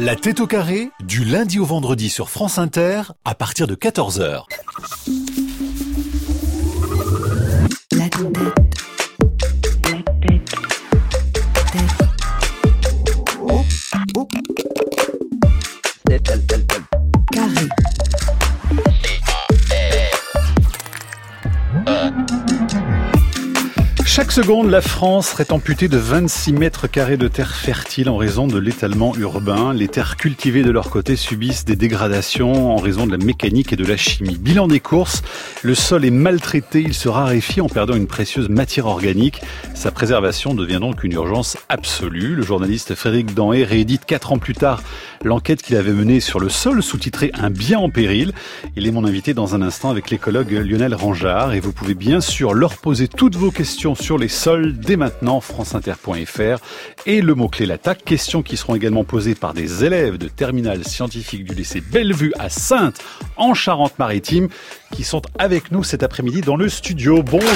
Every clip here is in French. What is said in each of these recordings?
La tête au carré, du lundi au vendredi sur France Inter, à partir de 14h. La tête. Carré. Chaque seconde, la France serait amputée de 26 mètres carrés de terre fertile en raison de l'étalement urbain. Les terres cultivées de leur côté subissent des dégradations en raison de la mécanique et de la chimie. Bilan des courses, le sol est maltraité, il se raréfie en perdant une précieuse matière organique. Sa préservation devient donc une urgence absolue. Le journaliste Frédéric Danhé réédite 4 ans plus tard l'enquête qu'il avait menée sur le sol, sous-titrée « Un bien en péril ». Il est mon invité dans un instant avec l'écologue Lionel Ranjard et vous pouvez bien sûr leur poser toutes vos questions sur les sols dès maintenant, franceinter.fr et le mot-clé l'attaque. Questions qui seront également posées par des élèves de terminale scientifique du lycée Bellevue à Saintes en Charente-Maritime qui sont avec nous cet après-midi dans le studio. Bonjour.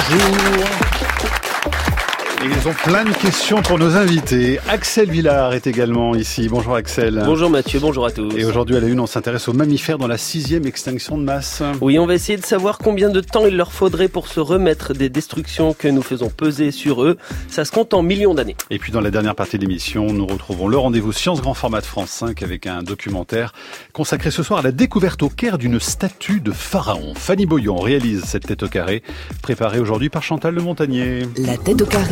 Et ils ont plein de questions pour nos invités. Axel Villard est également ici. Bonjour Axel. Bonjour Mathieu, bonjour à tous. Et aujourd'hui à la une, on s'intéresse aux mammifères dans la 6e extinction de masse. Oui, on va essayer de savoir combien de temps il leur faudrait pour se remettre des destructions que nous faisons peser sur eux. Ça se compte en millions d'années. Et puis dans la dernière partie de l'émission, nous retrouvons le rendez-vous Science Grand Format de France 5 avec un documentaire consacré ce soir à la découverte au Caire d'une statue de pharaon. Fanny Boyon réalise cette tête au carré, préparée aujourd'hui par Chantal Le Montagnier. La tête au carré.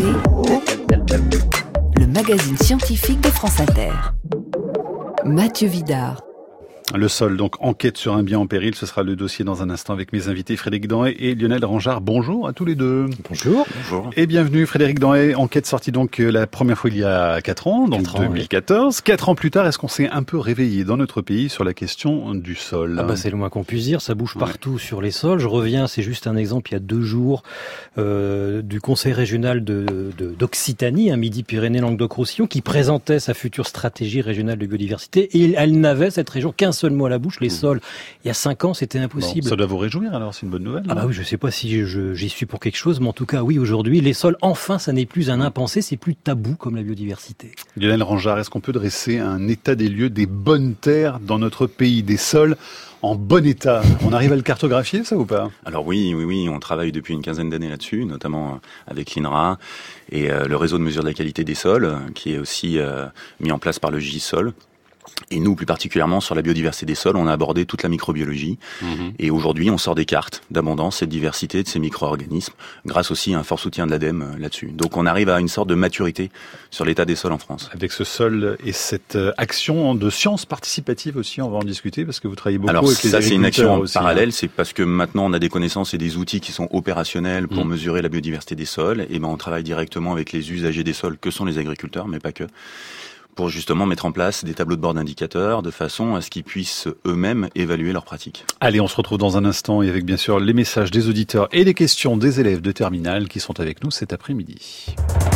Le magazine scientifique de France Inter. Mathieu Vidard. Le sol, donc enquête sur un bien en péril, ce sera le dossier dans un instant avec mes invités Frédéric Danhé et Lionel Ranjard. Bonjour à tous les deux. Bonjour. Bonjour. Et bienvenue Frédéric Danhé, enquête sortie donc la première fois il y a 4 ans, donc 2014. Oui. 4 ans plus tard, est-ce qu'on s'est un peu réveillé dans notre pays sur la question du sol ? C'est le moins qu'on puisse dire, ça bouge partout sur les sols. Je reviens, c'est juste un exemple, il y a 2 jours, du Conseil régional d'Occitanie, Midi-Pyrénées-Languedoc-Roussillon, qui présentait sa future stratégie régionale de biodiversité et elle n'avait cette région qu'un seul mot à la bouche, les sols. Il y a 5 ans, c'était impossible. Bon, ça doit vous réjouir alors, c'est une bonne nouvelle. Oui, je sais pas si j'y suis pour quelque chose, mais en tout cas, oui, aujourd'hui, les sols, enfin, ça n'est plus un impensé, c'est plus tabou comme la biodiversité. Lionel Ranjard, est-ce qu'on peut dresser un état des lieux des bonnes terres dans notre pays, des sols en bon état? On arrive à le cartographier, ça ou pas? Alors oui, on travaille depuis une quinzaine d'années là-dessus, notamment avec l'INRA et le réseau de mesure de la qualité des sols, qui est aussi mis en place par le GISOL. Et nous, plus particulièrement, sur la biodiversité des sols, on a abordé toute la microbiologie. Et aujourd'hui, on sort des cartes d'abondance et de diversité de ces micro-organismes, grâce aussi à un fort soutien de l'ADEME là-dessus. Donc on arrive à une sorte de maturité sur l'état des sols en France. Avec ce sol et cette action de science participative aussi, on va en discuter, parce que vous travaillez beaucoup avec les agriculteurs. Ça, c'est une action aussi, parallèle, c'est parce que maintenant, on a des connaissances et des outils qui sont opérationnels pour mesurer la biodiversité des sols. Et on travaille directement avec les usagers des sols, que sont les agriculteurs, mais pas que, pour justement mettre en place des tableaux de bord d'indicateurs de façon à ce qu'ils puissent eux-mêmes évaluer leurs pratiques. Allez, on se retrouve dans un instant et avec bien sûr les messages des auditeurs et les questions des élèves de terminale qui sont avec nous cet après-midi.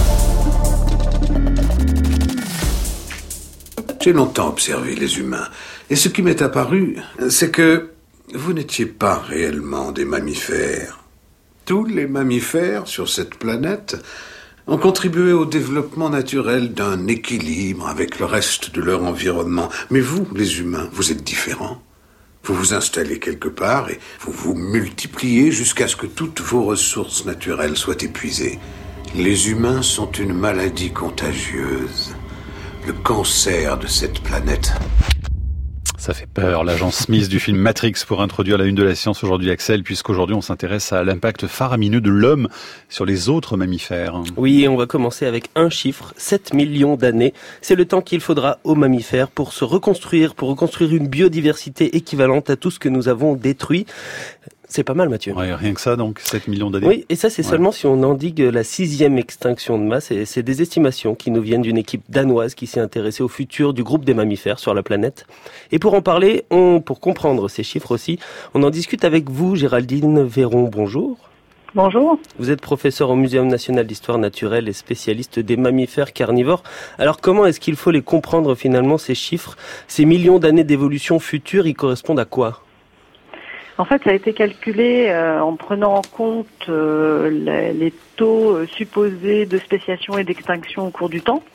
J'ai longtemps observé les humains et ce qui m'est apparu, c'est que vous n'étiez pas réellement des mammifères. Tous les mammifères sur cette planète ont contribué au développement naturel d'un équilibre avec le reste de leur environnement. Mais vous, les humains, vous êtes différents. Vous vous installez quelque part et vous vous multipliez jusqu'à ce que toutes vos ressources naturelles soient épuisées. Les humains sont une maladie contagieuse, le cancer de cette planète. Ça fait peur, l'agent Smith du film Matrix pour introduire la une de la science aujourd'hui, Axel, puisqu'aujourd'hui on s'intéresse à l'impact faramineux de l'homme sur les autres mammifères. Oui, et on va commencer avec un chiffre, 7 millions d'années. C'est le temps qu'il faudra aux mammifères pour se reconstruire, pour reconstruire une biodiversité équivalente à tout ce que nous avons détruit. C'est pas mal, Mathieu. Ouais, rien que ça, donc, 7 millions d'années. Oui, et ça, c'est seulement si on endigue la 6e extinction de masse. Et c'est des estimations qui nous viennent d'une équipe danoise qui s'est intéressée au futur du groupe des mammifères sur la planète. Et pour en parler, pour comprendre ces chiffres aussi, on en discute avec vous, Géraldine Véron. Bonjour. Bonjour. Vous êtes professeur au Muséum national d'histoire naturelle et spécialiste des mammifères carnivores. Alors, comment est-ce qu'il faut les comprendre finalement, ces chiffres? Ces millions d'années d'évolution future, ils correspondent à quoi? En fait, ça a été calculé en prenant en compte les taux supposés de spéciation et d'extinction au cours du temps.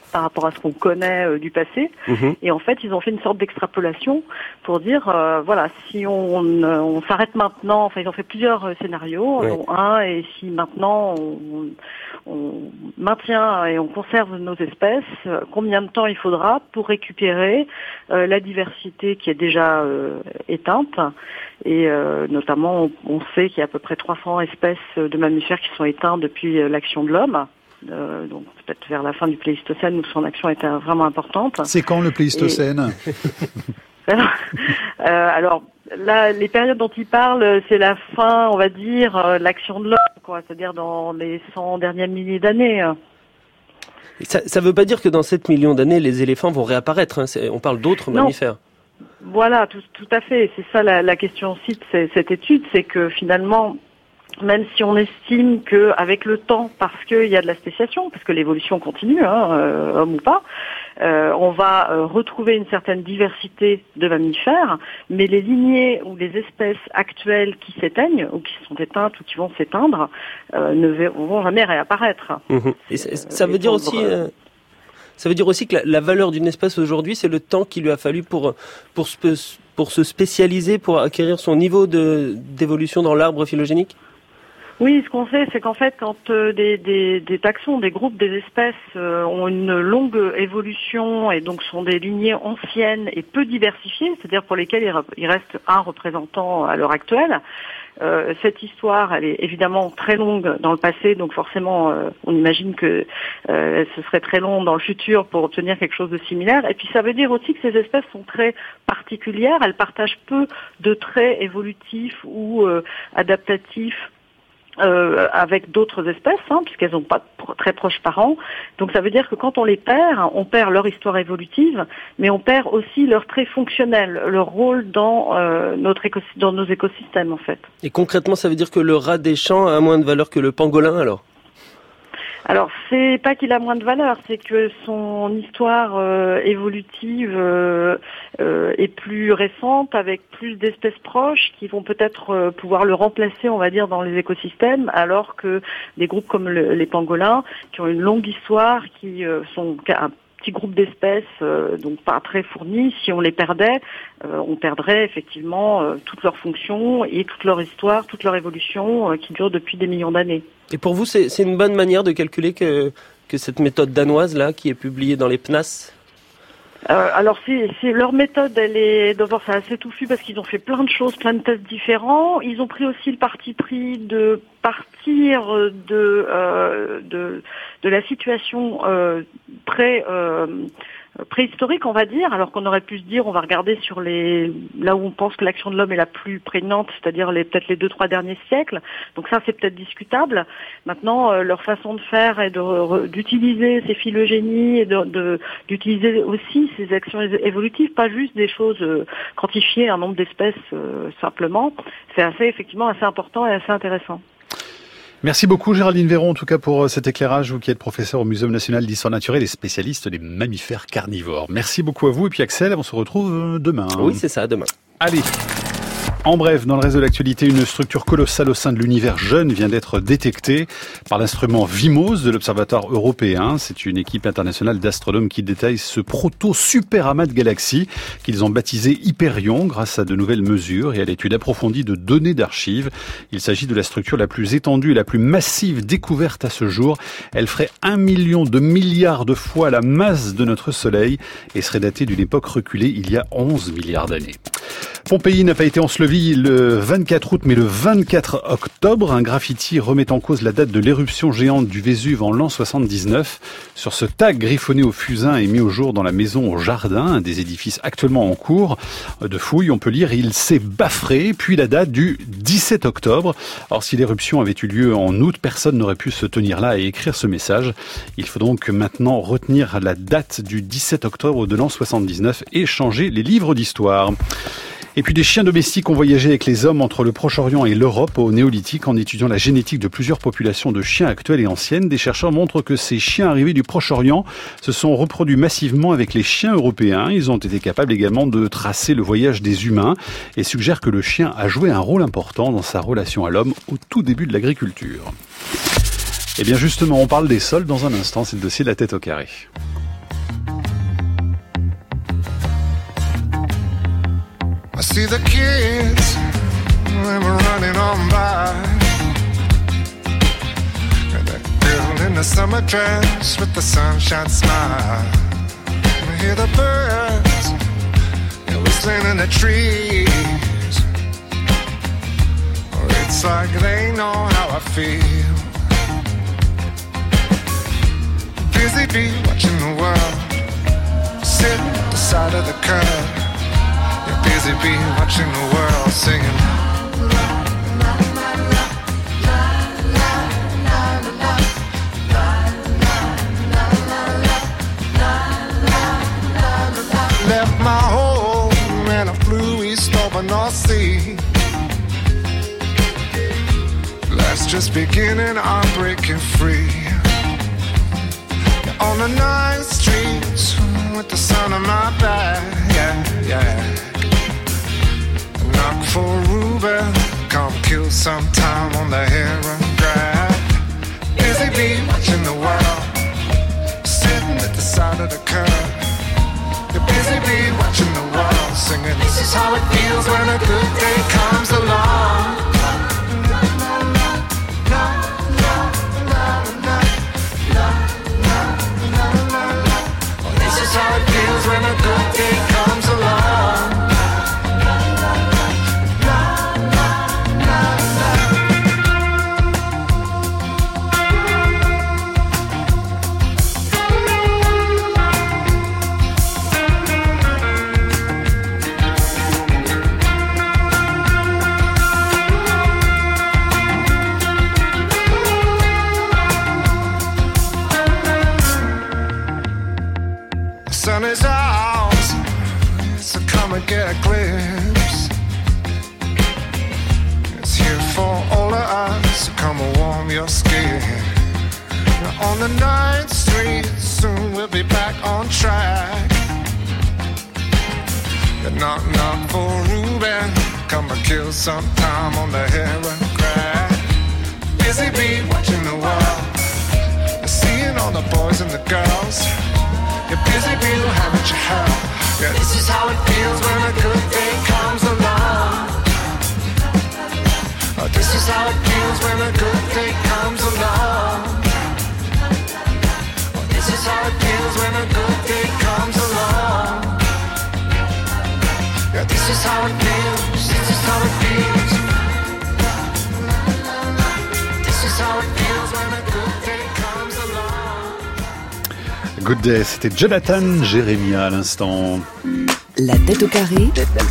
par rapport à ce qu'on connaît du passé. Et en fait, ils ont fait une sorte d'extrapolation pour dire, voilà, si on s'arrête maintenant, enfin, ils ont fait plusieurs scénarios, dont un, et si maintenant on maintient et on conserve nos espèces, combien de temps il faudra pour récupérer la diversité qui est déjà éteinte. Et notamment, on sait qu'il y a à peu près 300 espèces de mammifères qui sont éteintes depuis l'action de l'homme. Donc peut-être vers la fin du Pléistocène où son action était vraiment importante. C'est quand le Pléistocène ? Alors là, les périodes dont il parle, c'est la fin, on va dire, l'action de l'homme, quoi. C'est-à-dire dans les 100 derniers milliers d'années. Ça veut pas dire que dans 7 millions d'années, les éléphants vont réapparaître. Hein. On parle d'autres mammifères. Voilà, tout à fait. C'est ça la question aussi de cette étude, c'est que finalement, même si on estime que avec le temps, parce qu'il y a de la spéciation, parce que l'évolution continue, homme ou pas, on va retrouver une certaine diversité de mammifères, mais les lignées ou les espèces actuelles qui s'éteignent ou qui sont éteintes ou qui vont s'éteindre ne vont jamais réapparaître. Et ça veut dire aussi. Ça veut dire aussi que la valeur d'une espèce aujourd'hui, c'est le temps qu'il lui a fallu pour se spécialiser, pour acquérir son niveau d'évolution dans l'arbre phylogénique. Oui, ce qu'on sait, c'est qu'en fait, quand des taxons, des groupes, des espèces ont une longue évolution et donc sont des lignées anciennes et peu diversifiées, c'est-à-dire pour lesquelles il reste un représentant à l'heure actuelle, cette histoire, elle est évidemment très longue dans le passé, donc forcément, on imagine que ce serait très long dans le futur pour obtenir quelque chose de similaire. Et puis ça veut dire aussi que ces espèces sont très particulières, elles partagent peu de traits évolutifs ou adaptatifs avec d'autres espèces, puisqu'elles n'ont pas très proches parents. Donc ça veut dire que quand on les perd, on perd leur histoire évolutive, mais on perd aussi leur trait fonctionnel, leur rôle dans nos écosystèmes en fait. Et concrètement, ça veut dire que le rat des champs a moins de valeur que le pangolin alors ? Alors, c'est pas qu'il a moins de valeur, c'est que son histoire évolutive est plus récente, avec plus d'espèces proches qui vont peut-être pouvoir le remplacer, on va dire, dans les écosystèmes, alors que des groupes comme les pangolins, qui ont une longue histoire, qui sont un petit groupe d'espèces, donc pas très fournis, si on les perdait, on perdrait effectivement toutes leurs fonctions et toute leur histoire, toute leur évolution qui dure depuis des millions d'années. Et pour vous, c'est une bonne manière de calculer que cette méthode danoise là, qui est publiée dans les PNAS? Alors c'est leur méthode, elle est d'abord c'est assez touffu parce qu'ils ont fait plein de choses, plein de tests différents. Ils ont pris aussi le parti pris de partir de la situation préhistorique, on va dire, alors qu'on aurait pu se dire on va regarder sur là où on pense que l'action de l'homme est la plus prégnante, c'est-à-dire peut-être les 2-3 derniers siècles. Donc ça, c'est peut-être discutable. Maintenant, leur façon de faire est d'utiliser ces phylogénies et d'utiliser aussi ces actions évolutives, pas juste des choses quantifiées, un nombre d'espèces simplement. C'est effectivement assez important et assez intéressant. Merci beaucoup Géraldine Véron, en tout cas pour cet éclairage, vous qui êtes professeur au Muséum national d'histoire naturelle et spécialiste des mammifères carnivores. Merci beaucoup à vous et puis Axel, on se retrouve demain. Oui, c'est ça, demain. Allez. En bref, dans le reste de l'actualité, une structure colossale au sein de l'univers jeune vient d'être détectée par l'instrument VIMOS de l'Observatoire européen. C'est une équipe internationale d'astronomes qui détaille ce proto-super amas de galaxies qu'ils ont baptisé Hyperion grâce à de nouvelles mesures et à l'étude approfondie de données d'archives. Il s'agit de la structure la plus étendue et la plus massive découverte à ce jour. Elle ferait 1 million de milliards de fois la masse de notre Soleil et serait datée d'une époque reculée il y a 11 milliards d'années. Pompéi n'a pas été enseveli le 24 août, mais le 24 octobre. Un graffiti remet en cause la date de l'éruption géante du Vésuve en l'an 79. Sur ce tag griffonné au fusain et mis au jour dans la maison au jardin, un des édifices actuellement en cours de fouilles, on peut lire « Il s'est baffré », puis la date du 17 octobre. Or, si l'éruption avait eu lieu en août, personne n'aurait pu se tenir là et écrire ce message. Il faut donc maintenant retenir la date du 17 octobre de l'an 79 et changer les livres d'histoire. Et puis des chiens domestiques ont voyagé avec les hommes entre le Proche-Orient et l'Europe au Néolithique en étudiant la génétique de plusieurs populations de chiens actuelles et anciennes. Des chercheurs montrent que ces chiens arrivés du Proche-Orient se sont reproduits massivement avec les chiens européens. Ils ont été capables également de tracer le voyage des humains et suggèrent que le chien a joué un rôle important dans sa relation à l'homme au tout début de l'agriculture. Et bien justement, on parle des sols dans un instant, c'est le dossier de la tête au carré. see the kids, they were running on by. And that girl in the summer dress with the sunshine smile. I hear the birds, they're whistling in the trees. It's like they know how I feel. Busy bee watching the world, sitting at the side of the curb. You're busy bee watching the world, singing. Left my home and I flew east over North Sea. Life's just beginning, I'm breaking free. On the night streets with the sun on my back, yeah. Knock for Ruben, come kill some time on the heron grab. Busy bee watching the world, sitting at the side of the curb. The busy bee watching the world, singing. This is how it feels when a good day comes along. This is how it feels when a good day comes along. Sun is out, so come and get a glimpse. It's here for all of us, so come and warm your skin. On the night streets, soon we'll be back on track. Knock, knock for Ruben, come and kill some time on the heron crack. Busy bee watching the world, seeing all the boys and the girls. You're busy bee, haven't you heard? Yeah, this is how it feels when a good day comes along. Oh, this is how it feels when a good day comes along. Oh, this is how it feels when a good day comes along. Yeah, this is how it feels. This is how it feels. This is how it feels when a good day comes along. Good Day, c'était Jonathan Jeremiah à l'instant. La tête au carré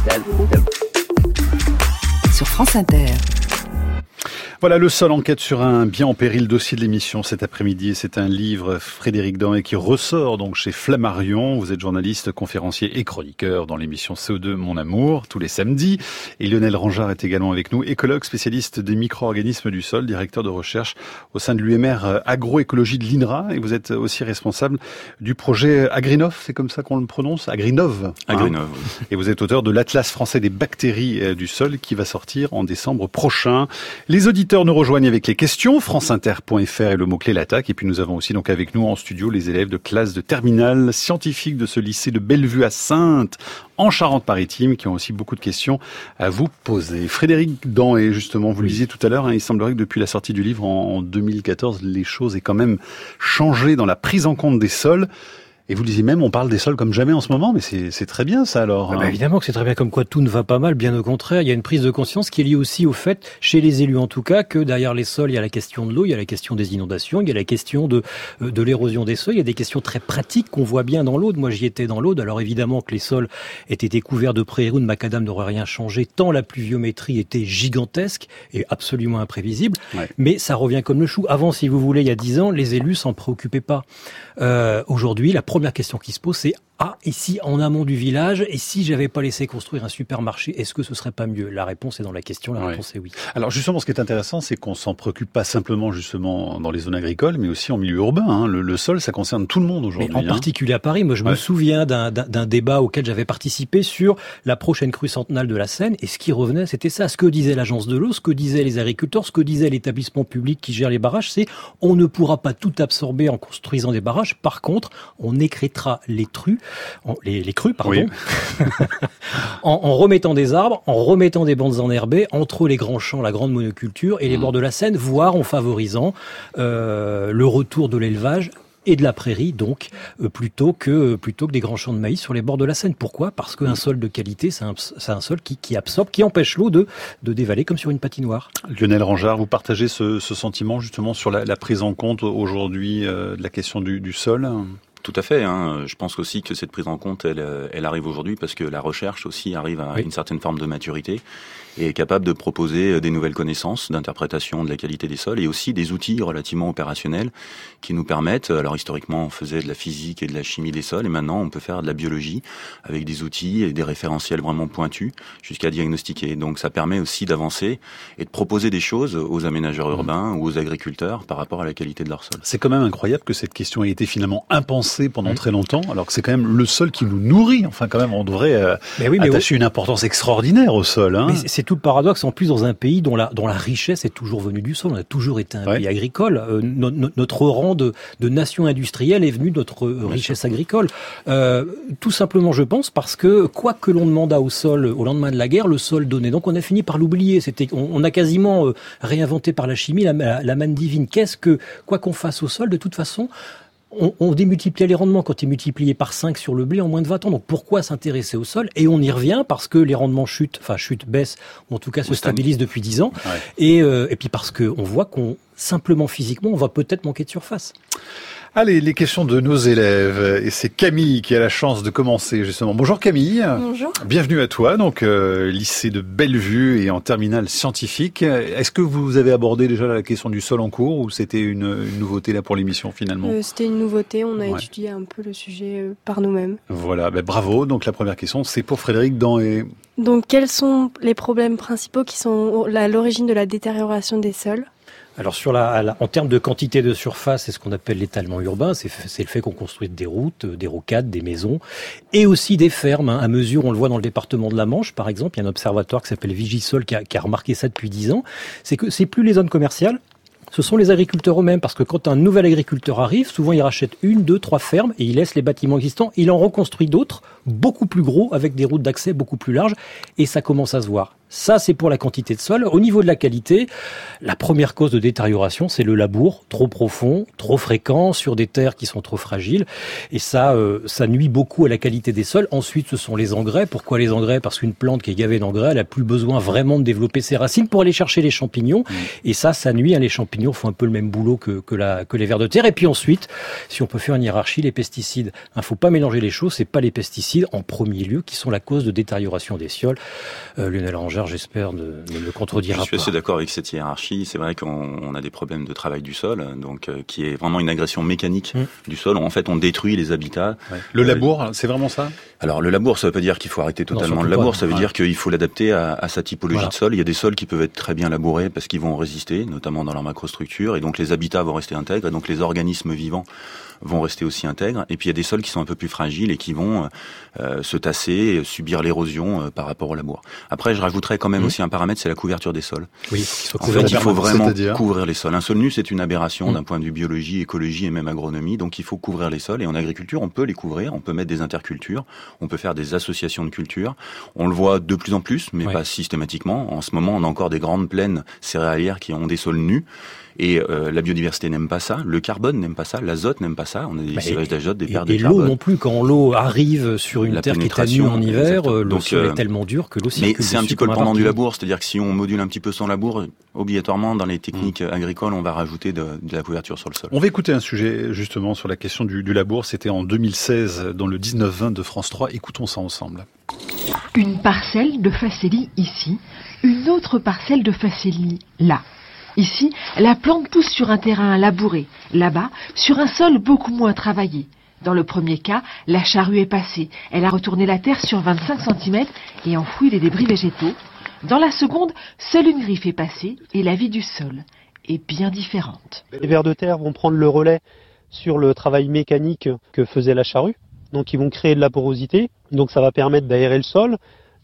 sur France Inter. Voilà, Le Sol enquête sur un bien en péril, dossier de l'émission cet après-midi. C'est un livre, Frédéric Danet, qui ressort donc chez Flammarion. Vous êtes journaliste, conférencier et chroniqueur dans l'émission CO2 Mon Amour, tous les samedis. Et Lionel Ranjard est également avec nous, écologue, spécialiste des micro-organismes du sol, directeur de recherche au sein de l'UMR Agroécologie de l'INRA. Et vous êtes aussi responsable du projet Agrinov, c'est comme ça qu'on le prononce? Agrinov. Agrinov. Et vous êtes auteur de l'Atlas français des bactéries du sol qui va sortir en décembre prochain. Les auditeurs nous rejoignent avec les questions, franceinter.fr et le mot-clé l'attaque. Et puis nous avons aussi donc avec nous en studio les élèves de classe de terminale scientifique de ce lycée de Bellevue à Saintes, en Charente-Maritime, qui ont aussi beaucoup de questions à vous poser. Frédéric Danet, justement, vous le disiez tout à l'heure, il semblerait que depuis la sortie du livre en 2014, les choses aient quand même changé dans la prise en compte des sols. Et vous le disiez même, on parle des sols comme jamais en ce moment, mais c'est très bien ça alors. Ah bah évidemment que c'est très bien, comme quoi tout ne va pas mal, bien au contraire. Il y a une prise de conscience qui est liée aussi au fait, chez les élus en tout cas, que derrière les sols, il y a la question de l'eau, il y a la question des inondations, il y a la question de l'érosion des sols, il y a des questions très pratiques qu'on voit bien dans l'Aude. Moi j'y étais dans l'Aude, alors évidemment que les sols étaient couverts de prairies ou de macadam n'aurait rien changé, tant la pluviométrie était gigantesque et absolument imprévisible. Ouais. Mais ça revient comme le chou. Avant, si vous voulez, il y a 10 ans, les élus s'en préoccupaient pas. Aujourd'hui, la première question qui se pose, c'est ici, en amont du village, et si j'avais pas laissé construire un supermarché, est-ce que ce serait pas mieux? La réponse est dans la question, la réponse est oui. Alors justement, ce qui est intéressant, c'est qu'on s'en préoccupe pas simplement justement dans les zones agricoles, mais aussi en milieu urbain. Hein. Le sol, ça concerne tout le monde aujourd'hui. Mais en particulier à Paris. Moi, je me souviens d'un débat auquel j'avais participé sur la prochaine crue centennale de la Seine, et ce qui revenait, c'était ça. Ce que disait l'agence de l'eau, ce que disaient les agriculteurs, ce que disait l'établissement public qui gère les barrages, c'est on ne pourra pas tout absorber en construisant des barrages. Par contre, on écrêtera les crues, oui. en remettant des arbres, en remettant des bandes enherbées entre les grands champs, la grande monoculture et les bords de la Seine, voire en favorisant le retour de l'élevage et de la prairie, donc, plutôt que des grands champs de maïs sur les bords de la Seine. Pourquoi ? Parce qu'un sol de qualité, c'est un sol qui absorbe, qui empêche l'eau de dévaler comme sur une patinoire. Lionel Ranjard, vous partagez ce sentiment justement sur la prise en compte aujourd'hui de la question du sol ? Tout à fait. Je pense aussi que cette prise en compte, elle arrive aujourd'hui parce que la recherche aussi arrive à une certaine forme de maturité et est capable de proposer des nouvelles connaissances d'interprétation de la qualité des sols et aussi des outils relativement opérationnels qui nous permettent, alors historiquement on faisait de la physique et de la chimie des sols et maintenant on peut faire de la biologie avec des outils et des référentiels vraiment pointus jusqu'à diagnostiquer. Donc ça permet aussi d'avancer et de proposer des choses aux aménageurs urbains ou aux agriculteurs par rapport à la qualité de leur sol. C'est quand même incroyable que cette question ait été finalement impensée pendant très longtemps, alors que c'est quand même le sol qui nous nourrit. Enfin quand même on devrait attacher une importance extraordinaire au sol. Mais c'est tout le paradoxe, en plus dans un pays dont la richesse est toujours venue du sol. On a toujours été un pays agricole. Notre rang de nation industrielle est venu de notre richesse agricole. Tout simplement, je pense, parce que quoi que l'on demanda au sol au lendemain de la guerre, le sol donnait. Donc on a fini par l'oublier. On a quasiment réinventé par la chimie la manne divine. Quoi qu'on fasse au sol, de toute façon, on démultipliait les rendements quand ils multipliaient par 5 sur le blé en moins de 20 ans. Donc pourquoi s'intéresser au sol ? Et on y revient parce que les rendements baissent, ou en tout cas se stabilisent depuis 10 ans. Ouais. Et puis parce qu'on voit simplement physiquement, on va peut-être manquer de surface. Allez, les questions de nos élèves. Et c'est Camille qui a la chance de commencer, justement. Bonjour Camille. Bonjour. Bienvenue à toi, donc lycée de Bellevue et en terminale scientifique. Est-ce que vous avez abordé déjà la question du sol en cours ou c'était une nouveauté là pour l'émission finalement ? C'était une nouveauté, on a étudié un peu le sujet par nous-mêmes. Voilà, bravo. Donc la première question, c'est pour Frédéric Danhé. Donc quels sont les problèmes principaux qui sont à l'origine de la détérioration des sols ? Alors en termes de quantité de surface, c'est ce qu'on appelle l'étalement urbain, c'est le fait qu'on construise des routes, des rocades, des maisons, et aussi des fermes. À mesure, on le voit dans le département de la Manche, par exemple, il y a un observatoire qui s'appelle Vigisol qui a remarqué ça depuis 10 ans, c'est que c'est plus les zones commerciales, ce sont les agriculteurs eux-mêmes, parce que quand un nouvel agriculteur arrive, souvent il rachète 1, 2, 3 fermes et il laisse les bâtiments existants, il en reconstruit d'autres, beaucoup plus gros, avec des routes d'accès beaucoup plus larges, et ça commence à se voir. Ça, c'est pour la quantité de sol. Au niveau de la qualité, la première cause de détérioration, c'est le labour, trop profond, trop fréquent, sur des terres qui sont trop fragiles. Et ça nuit beaucoup à la qualité des sols. Ensuite, ce sont les engrais. Pourquoi les engrais ? Parce qu'une plante qui est gavée d'engrais, elle a plus besoin vraiment de développer ses racines pour aller chercher les champignons. Et ça nuit. Les champignons font un peu le même boulot que les vers de terre. Et puis ensuite, si on peut faire une hiérarchie, les pesticides. Faut pas mélanger les choses. C'est pas les pesticides en premier lieu qui sont la cause de détérioration des sols. Lionel Ranjard, j'espère, ne me contredira pas. Je suis assez d'accord avec cette hiérarchie. C'est vrai qu'on a des problèmes de travail du sol, donc qui est vraiment une agression mécanique du sol. En fait, on détruit les habitats. Ouais. Le labour, c'est vraiment ça ? Alors, le labour, ça veut pas dire qu'il faut arrêter totalement le labour. Ça veut dire qu'il faut l'adapter à sa typologie de sol. Il y a des sols qui peuvent être très bien labourés parce qu'ils vont résister, notamment dans leur macrostructure, et donc les habitats vont rester intègres, et donc les organismes vivants vont rester aussi intègres. Et puis il y a des sols qui sont un peu plus fragiles et qui vont se tasser, subir l'érosion par rapport au labour. Après, je rajouterais quand même aussi un paramètre, c'est la couverture des sols. Oui, en fait, il faut vraiment couvrir les sols. Un sol nu, c'est une aberration d'un point de vue biologie, écologie et même agronomie. Donc il faut couvrir les sols. Et en agriculture, on peut les couvrir. On peut mettre des intercultures. On peut faire des associations de cultures. On le voit de plus en plus, mais pas systématiquement. En ce moment, on a encore des grandes plaines céréalières qui ont des sols nus. Et la biodiversité n'aime pas ça, le carbone n'aime pas ça, l'azote n'aime pas ça, on a des cisages d'azote, des pertes de carbone. Et l'eau non plus, quand l'eau arrive sur une terre qui est nue en hiver, le sol est tellement dur que l'eau circule. Mais c'est un petit peu le pendant du labour, c'est-à-dire que si on module un petit peu son labour, obligatoirement dans les techniques agricoles, on va rajouter de la couverture sur le sol. On va écouter un sujet justement sur la question du labour, c'était en 2016 dans le 19-20 de France 3, écoutons ça ensemble. Une parcelle de facélie ici, une autre parcelle de facélie là. Ici, la plante pousse sur un terrain labouré, là-bas, sur un sol beaucoup moins travaillé. Dans le premier cas, la charrue est passée. Elle a retourné la terre sur 25 cm et enfoui les débris végétaux. Dans la seconde, seule une griffe est passée et la vie du sol est bien différente. Les vers de terre vont prendre le relais sur le travail mécanique que faisait la charrue. Donc ils vont créer de la porosité, donc ça va permettre d'aérer le sol.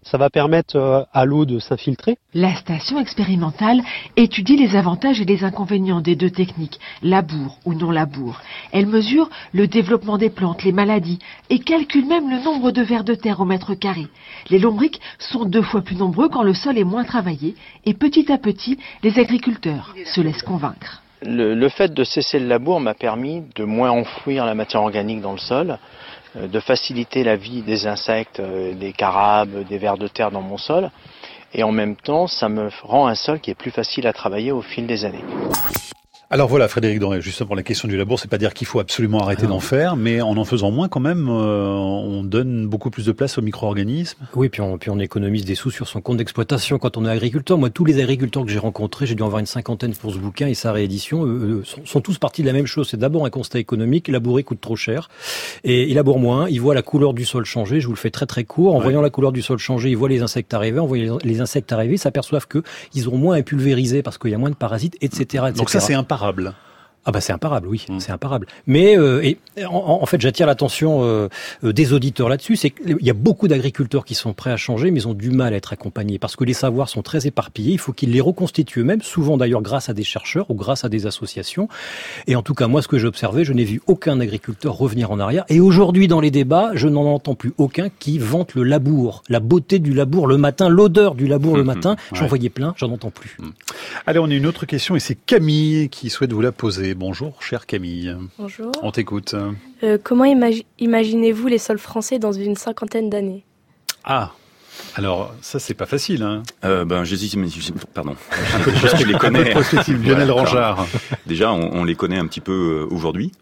Ça va permettre à l'eau de s'infiltrer. La station expérimentale étudie les avantages et les inconvénients des deux techniques, labour ou non labour. Elle mesure le développement des plantes, les maladies et calcule même le nombre de vers de terre au mètre carré. Les lombrics sont 2 fois plus nombreux quand le sol est moins travaillé et petit à petit, les agriculteurs se laissent convaincre. Le fait de cesser le labour m'a permis de moins enfouir la matière organique dans le sol, de faciliter la vie des insectes, des carabes, des vers de terre dans mon sol. Et en même temps, ça me rend un sol qui est plus facile à travailler au fil des années. Alors voilà, Frédéric Doré, justement pour la question du labour, c'est pas dire qu'il faut absolument arrêter d'en faire, mais en faisant moins quand même, on donne beaucoup plus de place aux micro-organismes. Oui, puis on économise des sous sur son compte d'exploitation quand on est agriculteur. Moi, tous les agriculteurs que j'ai rencontrés, j'ai dû en avoir une 50aine pour ce bouquin et sa réédition, sont tous partis de la même chose. C'est d'abord un constat économique, labourer coûte trop cher, et ils labourent moins, ils voient la couleur du sol changer, je vous le fais très très court, en voyant la couleur du sol changer, ils voient les insectes arriver, en voyant les insectes arriver, ils s'aperçoivent qu'ils auront moins à pulvériser parce qu'il y a moins de parasites, etc., etc. Donc ça, c'est imparable. Ah bah c'est imparable, oui, c'est imparable. Mais en fait, j'attire l'attention des auditeurs là-dessus, c'est qu'il y a beaucoup d'agriculteurs qui sont prêts à changer, mais ils ont du mal à être accompagnés parce que les savoirs sont très éparpillés. Il faut qu'ils les reconstituent eux-mêmes, souvent d'ailleurs grâce à des chercheurs ou grâce à des associations. Et en tout cas, moi, ce que j'ai observé, je n'ai vu aucun agriculteur revenir en arrière. Et aujourd'hui, dans les débats, je n'en entends plus aucun qui vante le labour, la beauté du labour le matin, l'odeur du labour le matin. J'en voyais plein, j'en entends plus. Allez, on a une autre question et c'est Camille qui souhaite vous la poser. Bonjour, chère Camille. Bonjour. On t'écoute. Comment imaginez-vous les sols français dans une 50aine d'années ? Ah, alors ça c'est pas facile. Hein. J'hésite, mais pardon. Un peu de les connais. Lionel Ranjard. Déjà, on les connaît un petit peu aujourd'hui.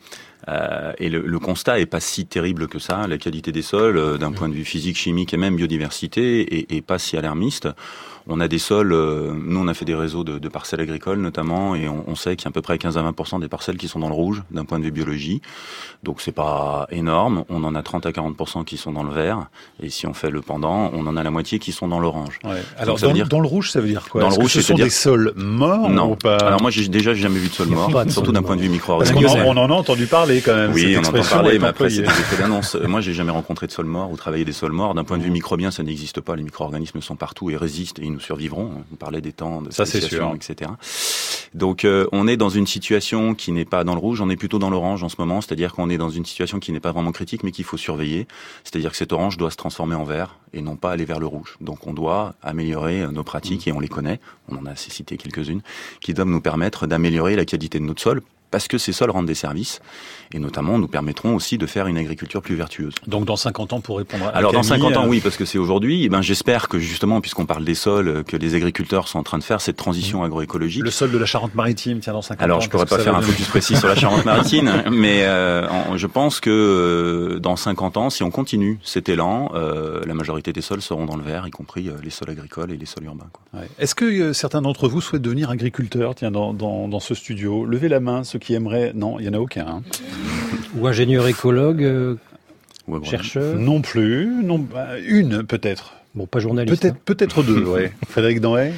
Et le constat est pas si terrible que ça. La qualité des sols, d'un point de vue physique, chimique et même biodiversité, est pas si alarmiste. On a des sols, nous on a fait des réseaux de parcelles agricoles notamment, et on sait qu'il y a à peu près 15 à 20% des parcelles qui sont dans le rouge d'un point de vue biologie. Donc c'est pas énorme. On en a 30 à 40% qui sont dans le vert, et si on fait le pendant, on en a la moitié qui sont dans l'orange. Ouais. Alors dans le rouge, ça veut dire quoi ? Dans le rouge, ce sont des sols morts non. ou pas ? Alors moi j'ai jamais vu de sol mort, surtout d'un point de vue micro-organisme. Parce qu'on en a entendu parler quand même. Oui, on entend parler, mais après c'est des effets d'annonce. Moi j'ai jamais rencontré de sol mort ou travaillé des sols morts. D'un point de vue microbien, ça n'existe pas. Les micro-organismes sont partout et résistent et ils nous survivront. On parlait des temps de spéciation, etc. Donc on est dans une situation qui n'est pas dans le rouge, on est plutôt dans l'orange en ce moment, c'est-à-dire qu'on est dans une situation qui n'est pas vraiment critique mais qu'il faut surveiller, c'est-à-dire que cet orange doit se transformer en vert et non pas aller vers le rouge. Donc on doit améliorer nos pratiques et on les connaît, on en a cité quelques-unes, qui doivent nous permettre d'améliorer la qualité de notre sol, parce que ces sols rendent des services, et notamment nous permettront aussi de faire une agriculture plus vertueuse. Donc dans 50 ans, pour répondre à Alors Camille, dans 50 ans, oui, parce que c'est aujourd'hui, j'espère que justement, puisqu'on parle des sols, que les agriculteurs sont en train de faire cette transition agroécologique. Le sol de la Charente-Maritime, tiens, dans 50 ans. Alors je pourrais pas faire un focus précis sur la Charente-Maritime, mais je pense que dans 50 ans, si on continue cet élan, la majorité des sols seront dans le vert, y compris les sols agricoles et les sols urbains. Quoi. Ouais. Est-ce que certains d'entre vous souhaitent devenir agriculteurs, tiens, dans ce studio ? Levez la main, ceux qui aimeraient. Non, il y en a aucun. Hein. Ou ingénieur écologue, chercheur. Non plus. Non, une peut-être. Bon, pas journaliste. Peut-être deux. Ouais. Frédéric Doré.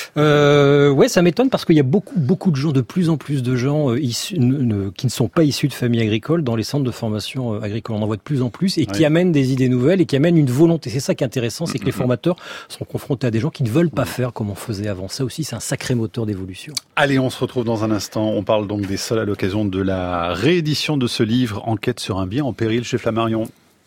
Ouais, ça m'étonne parce qu'il y a beaucoup de gens, de plus en plus de gens qui ne sont pas issus de familles agricoles dans les centres de formation agricole. On en voit de plus en plus et qui amènent des idées nouvelles et qui amènent une volonté. C'est ça qui est intéressant, c'est que les formateurs sont confrontés à des gens qui ne veulent pas faire comme on faisait avant. Ça aussi, c'est un sacré moteur d'évolution. Allez, on se retrouve dans un instant. On parle donc des sols à l'occasion de la réédition de ce livre, Enquête sur un bien en péril chez Flammarion.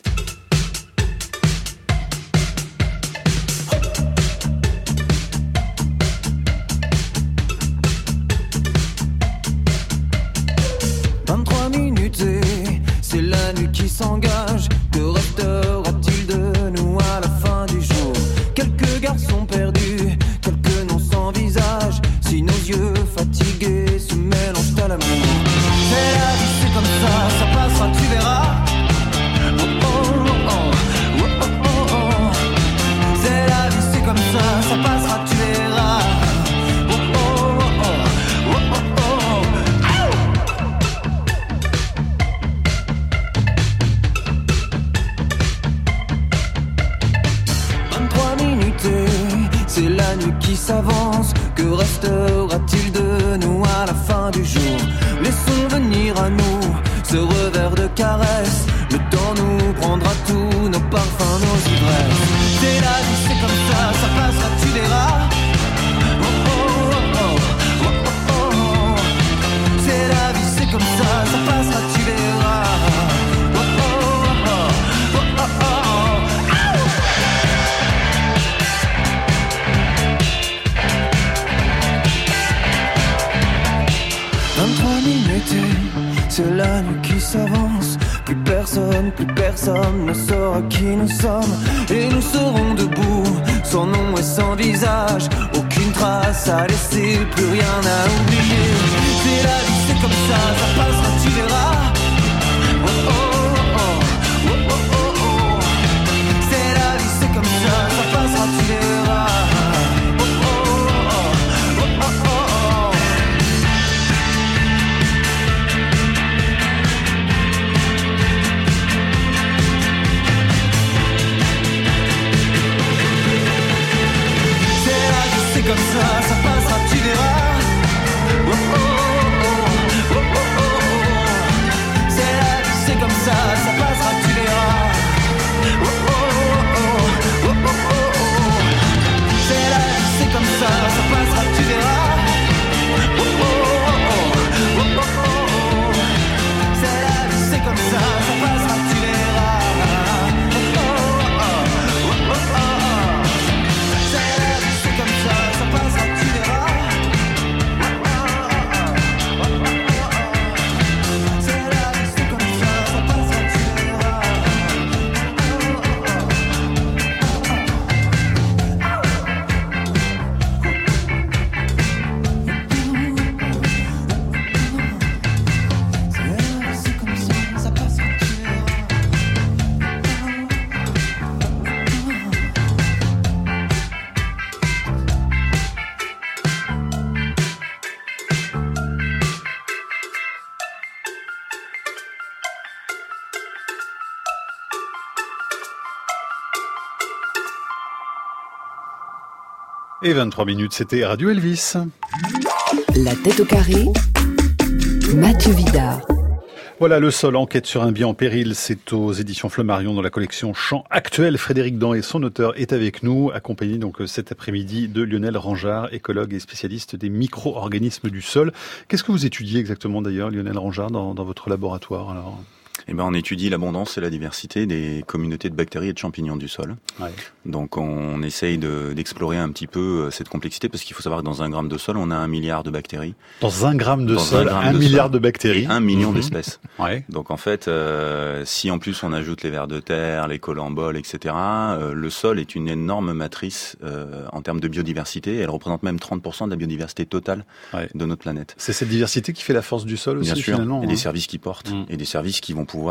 C'est la nuit qui s'engage. Que restera-t-il de nous à la fin du jour? Quelques garçons perdus, quelques noms sans visage. Si nos yeux fatigués se mélangent à l'amour. C'est la vie, c'est comme ça passera, tu verras. Oh oh oh, oh oh oh oh. C'est la vie, c'est comme ça passera, tu verras. Oh oh oh, oh oh oh. 23 minutes, c'est la nuit qui s'avance. Que restera-t-il de nous à la fin du jour? Laissons venir à nous ce revers de caresse. Le temps nous prendra tous nos parfums, nos ivresses. C'est la vie, c'est comme s'avance, plus personne ne saura qui nous sommes. Et nous serons debout, sans nom et sans visage, aucune trace à laisser, plus rien à oublier. C'est la vie, c'est comme ça passera, tu verras. Oh oh oh, oh oh oh oh. C'est la vie, c'est comme ça passera, tu verras. Oh oh oh, oh oh oh. C'est la vie, c'est comme ça passera, tu verras. Oh oh oh, oh oh oh oh. C'est la vie, c'est comme ça passera, tu verras. Oh oh oh, oh oh oh oh. C'est la vie, c'est comme ça passera, tu verras. Oh oh oh, oh oh oh. C'est la vie, c'est comme ça passera, tu verras. Oh oh oh, oh oh oh. C'est la vie, c'est comme ça passera, tu verras. Et 23 minutes, c'était Radio Elvis. La tête au carré, Mathieu Vidard. Voilà, Le Sol, enquête sur un bien en péril, c'est aux éditions Flammarion dans la collection Chants actuels. Frédéric Danet, son auteur, est avec nous, accompagné donc cet après-midi de Lionel Rangeard, écologue et spécialiste des micro-organismes du sol. Qu'est-ce que vous étudiez exactement d'ailleurs, Lionel Rangeard, dans votre laboratoire alors ? Eh ben, on étudie l'abondance et la diversité des communautés de bactéries et de champignons du sol. Ouais. Donc, on essaye d'explorer un petit peu cette complexité parce qu'il faut savoir que dans 1 gramme de sol, on a 1 milliard de bactéries. Dans 1 gramme de sol, 1 milliard de bactéries. 1 million d'espèces. Ouais. Donc, en fait, si en plus on ajoute les vers de terre, les colamboles, etc., le sol est une énorme matrice en termes de biodiversité. Elle représente même 30% de la biodiversité totale de notre planète. C'est cette diversité qui fait la force du sol aussi, bien sûr, finalement. Et des services qui portent, et des services qui vont pouvoir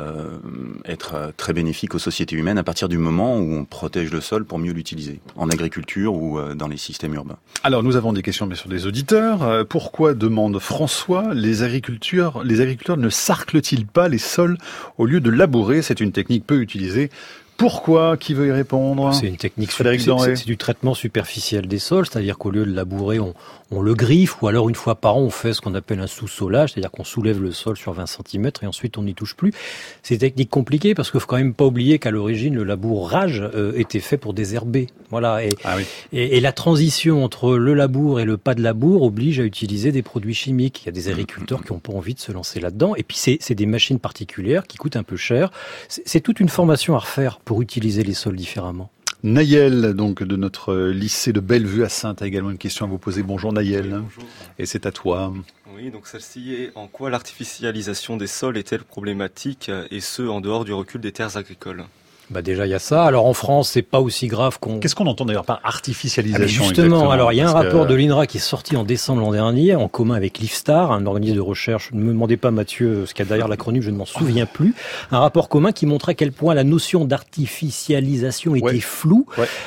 être très bénéfiques aux sociétés humaines à partir du moment où on protège le sol pour mieux l'utiliser, en agriculture ou dans les systèmes urbains. Alors nous avons des questions bien sûr des auditeurs. Pourquoi, demande François, les agriculteurs ne sarclent-ils pas les sols au lieu de labourer? C'est une technique peu utilisée. Pourquoi? Qui veut y répondre? C'est une technique, c'est du traitement superficiel des sols, c'est-à-dire qu'au lieu de labourer, on le griffe, ou alors une fois par an, on fait ce qu'on appelle un sous-solage, c'est-à-dire qu'on soulève le sol sur 20 cm et ensuite on n'y touche plus. C'est une technique compliquée parce qu'il faut quand même pas oublier qu'à l'origine, le labourage était fait pour désherber. Voilà. Et la transition entre le labour et le pas de labour oblige à utiliser des produits chimiques. Il y a des agriculteurs qui n'ont pas envie de se lancer là-dedans. Et puis c'est des machines particulières qui coûtent un peu cher. C'est toute une formation à refaire pour utiliser les sols différemment. Naël, donc de notre lycée de Bellevue à Saintes, a également une question à vous poser. Bonjour Naël. Bonjour. Et c'est à toi. Oui, donc celle-ci est: en quoi l'artificialisation des sols est-elle problématique, et ce, en dehors du recul des terres agricoles? Bah déjà il y a ça. Alors en France, c'est pas aussi grave qu'on. Qu'est-ce qu'on entend d'ailleurs par artificialisation? Justement, alors il y a un rapport de l'INRA qui est sorti en décembre l'an dernier, en commun avec l'IFSTAR, un organisme de recherche. Ne me demandez pas, Mathieu, ce qu'il y a derrière l'acronyme, je ne m'en souviens plus. Un rapport commun qui montrait à quel point la notion d'artificialisation était floue.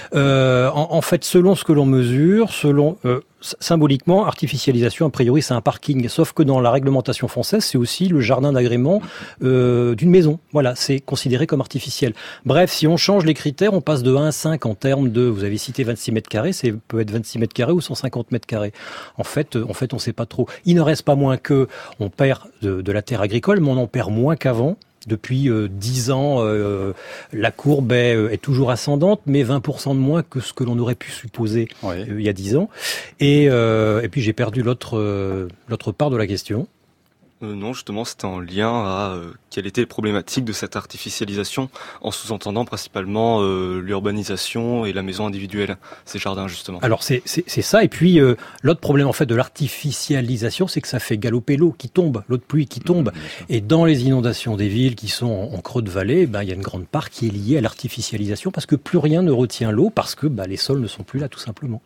En fait, selon ce que l'on mesure, symboliquement, artificialisation, a priori, c'est un parking. Sauf que dans la réglementation française, c'est aussi le jardin d'agrément d'une maison. Voilà, c'est considéré comme artificiel. Bref, si on change les critères, on passe de 1 à 5 en termes de, vous avez cité 26 mètres carrés, ça peut être 26 mètres carrés ou 150 mètres carrés. En fait, on sait pas trop. Il ne reste pas moins que on perd de la terre agricole, mais on en perd moins qu'avant. Depuis 10 ans, la courbe est toujours ascendante, mais 20% de moins que ce que l'on aurait pu supposer il y a 10 ans. Et puis j'ai perdu l'autre part de la question. Non, justement, c'était en lien à quelle était les problématiques de cette artificialisation, en sous-entendant principalement l'urbanisation et la maison individuelle, ces jardins justement. Alors c'est ça, et puis l'autre problème en fait de l'artificialisation, c'est que ça fait galoper l'eau de pluie qui tombe, et dans les inondations des villes qui sont en creux de vallée, il y a une grande part qui est liée à l'artificialisation, parce que plus rien ne retient l'eau, parce que les sols ne sont plus là tout simplement.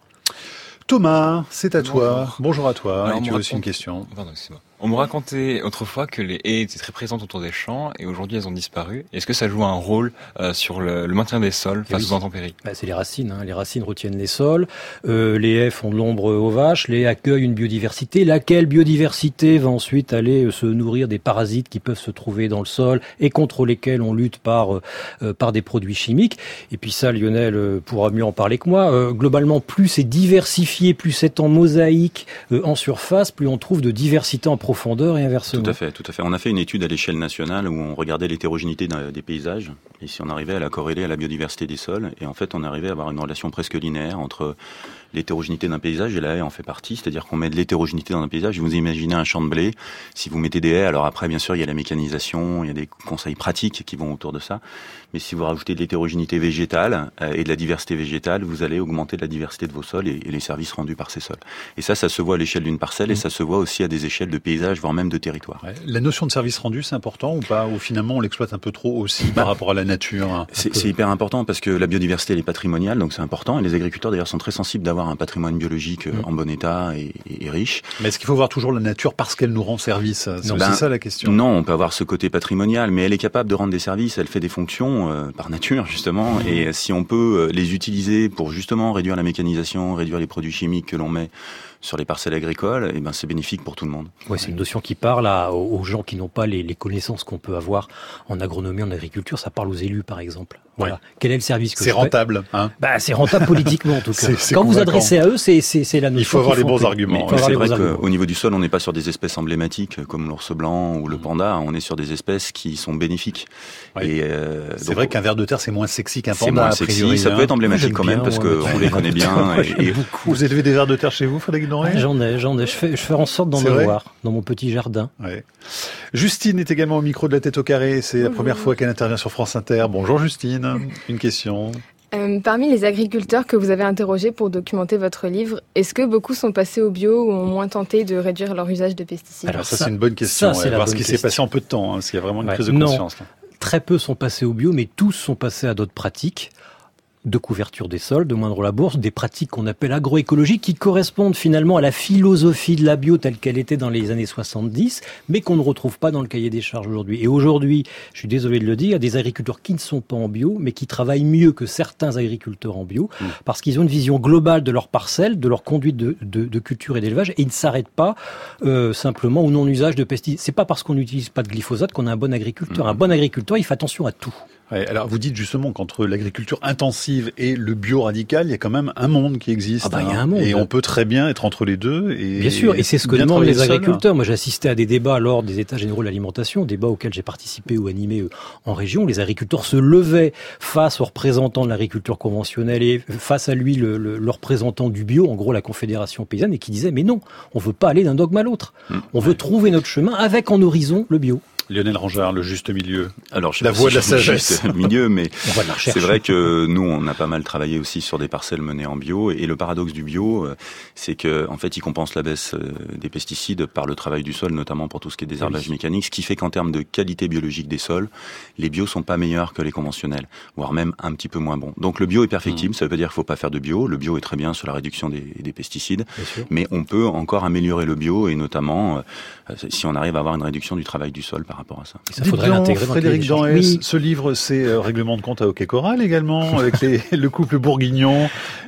Thomas, c'est à toi. Bonjour à toi. Alors, et tu as aussi une question. Pardon, excuse-moi. On me racontait autrefois que les haies étaient très présentes autour des champs et aujourd'hui elles ont disparu. Est-ce que ça joue un rôle sur le maintien des sols face aux intempéries ? C'est les racines. Les racines retiennent les sols. Les haies font de l'ombre aux vaches. Les haies accueillent une biodiversité. Laquelle biodiversité va ensuite aller se nourrir des parasites qui peuvent se trouver dans le sol et contre lesquels on lutte par des produits chimiques. Et puis ça, Lionel pourra mieux en parler que moi. Globalement, plus c'est diversifié, plus c'est en mosaïque en surface, plus on trouve de diversité en profondeur et inversement. Tout à fait. On a fait une étude à l'échelle nationale où on regardait l'hétérogénéité des paysages et si on arrivait à la corréler à la biodiversité des sols. Et en fait, on arrivait à avoir une relation presque linéaire entre l'hétérogénéité d'un paysage et la haie en fait partie. C'est-à-dire qu'on met de l'hétérogénéité dans un paysage. Vous imaginez un champ de blé. Si vous mettez des haies, alors après, bien sûr, il y a la mécanisation, il y a des conseils pratiques qui vont autour de ça. Mais si vous rajoutez de l'hétérogénéité végétale et de la diversité végétale, vous allez augmenter la diversité de vos sols et les services rendus par ces sols. Et ça se voit à l'échelle d'une parcelle et ça se voit aussi à des échelles de paysages, voire même de territoire. Ouais. La notion de service rendu, c'est important ou pas ? Ou finalement, on l'exploite un peu trop aussi par rapport à la nature ? C'est hyper important parce que la biodiversité, elle est patrimoniale, donc c'est important. Et les agriculteurs, d'ailleurs, sont très sensibles d'avoir un patrimoine biologique en bon état et riche. Mais est-ce qu'il faut voir toujours la nature parce qu'elle nous rend service ? C'est aussi ça la question. Non, on peut avoir ce côté patrimonial, mais elle est capable de rendre des services, elle fait des fonctions par nature, justement. Et si on peut les utiliser pour justement réduire la mécanisation, réduire les produits chimiques que l'on met sur les parcelles agricoles, et c'est bénéfique pour tout le monde. Ouais, c'est une notion qui parle aux gens qui n'ont pas les connaissances qu'on peut avoir en agronomie, en agriculture. Ça parle aux élus, par exemple. Voilà. Ouais. Quel est le service que c'est rentable, hein ? C'est rentable politiquement, en tout cas. Quand vous adressez à eux, c'est la notion. Il faut avoir les bons arguments. Mais c'est vrai qu'au niveau du sol, on n'est pas sur des espèces emblématiques comme l'ours blanc ou le panda. On est sur des espèces qui sont bénéfiques. Ouais. Et c'est vrai qu'un ver de terre, c'est moins sexy qu'un panda. C'est moins sexy. Ça peut être emblématique quand même parce qu'on les connaît bien. Vous élevez des vers de terre chez vous, Frédéric Denré ? J'en ai. Je fais en sorte d'en avoir dans mon petit jardin. Ouais. Justine est également au micro de la tête au carré. C'est la première fois qu'elle intervient sur France Inter. Bonjour Justine. Une question. Parmi les agriculteurs que vous avez interrogés pour documenter votre livre, est-ce que beaucoup sont passés au bio ou ont moins tenté de réduire leur usage de pesticides ? Alors ça c'est une bonne question. Voir ce qui s'est passé en peu de temps. S'il y a vraiment une prise de conscience. Non. Très peu sont passés au bio, mais tous sont passés à d'autres pratiques de couverture des sols, de moindre labour, des pratiques qu'on appelle agroécologiques qui correspondent finalement à la philosophie de la bio telle qu'elle était dans les années 70, mais qu'on ne retrouve pas dans le cahier des charges aujourd'hui. Et aujourd'hui, je suis désolé de le dire, il y a des agriculteurs qui ne sont pas en bio, mais qui travaillent mieux que certains agriculteurs en bio, parce qu'ils ont une vision globale de leur parcelle, de leur conduite de culture et d'élevage, et ils ne s'arrêtent pas simplement au non-usage de pesticides. C'est pas parce qu'on n'utilise pas de glyphosate qu'on a un bon agriculteur. Un bon agriculteur, il fait attention à tout. Ouais, alors vous dites justement qu'entre l'agriculture intensive et le bio radical, il y a quand même un monde qui existe. Il y a un monde. Et on peut très bien être entre les deux. Et bien sûr, et c'est ce que demandent les agriculteurs. Moi, j'ai assisté à des débats lors des États généraux de l'alimentation, débats auxquels j'ai participé ou animé en région. Les agriculteurs se levaient face aux représentants de l'agriculture conventionnelle et face à lui le représentant du bio, en gros la Confédération paysanne, et qui disait mais non, on veut pas aller d'un dogme à l'autre. On veut trouver notre chemin avec en horizon le bio. Lionel Rangard, le juste milieu. Alors, la voie de la sagesse. Juste milieu, mais c'est vrai que nous, on a pas mal travaillé aussi sur des parcelles menées en bio. Et le paradoxe du bio, c'est que, en fait, il compense la baisse des pesticides par le travail du sol, notamment pour tout ce qui est désherbage mécanique, ce qui fait qu'en termes de qualité biologique des sols, les bios sont pas meilleurs que les conventionnels, voire même un petit peu moins bons. Donc, le bio est perfectible. Ça veut pas dire qu'il faut pas faire de bio. Le bio est très bien sur la réduction des pesticides, mais on peut encore améliorer le bio et notamment si on arrive à avoir une réduction du travail du sol par rapport à ça. Ça faudrait l'intégrer. Frédéric Denré, ce livre, c'est règlement de compte à Hockey Choral également, avec le couple bourguignon,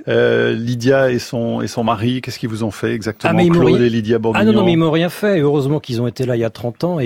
Lydia et son mari. Qu'est-ce qu'ils vous ont fait exactement, Claude et Lydia Bourguignon? Non, mais ils m'ont rien fait. Heureusement qu'ils ont été là il y a 30 ans.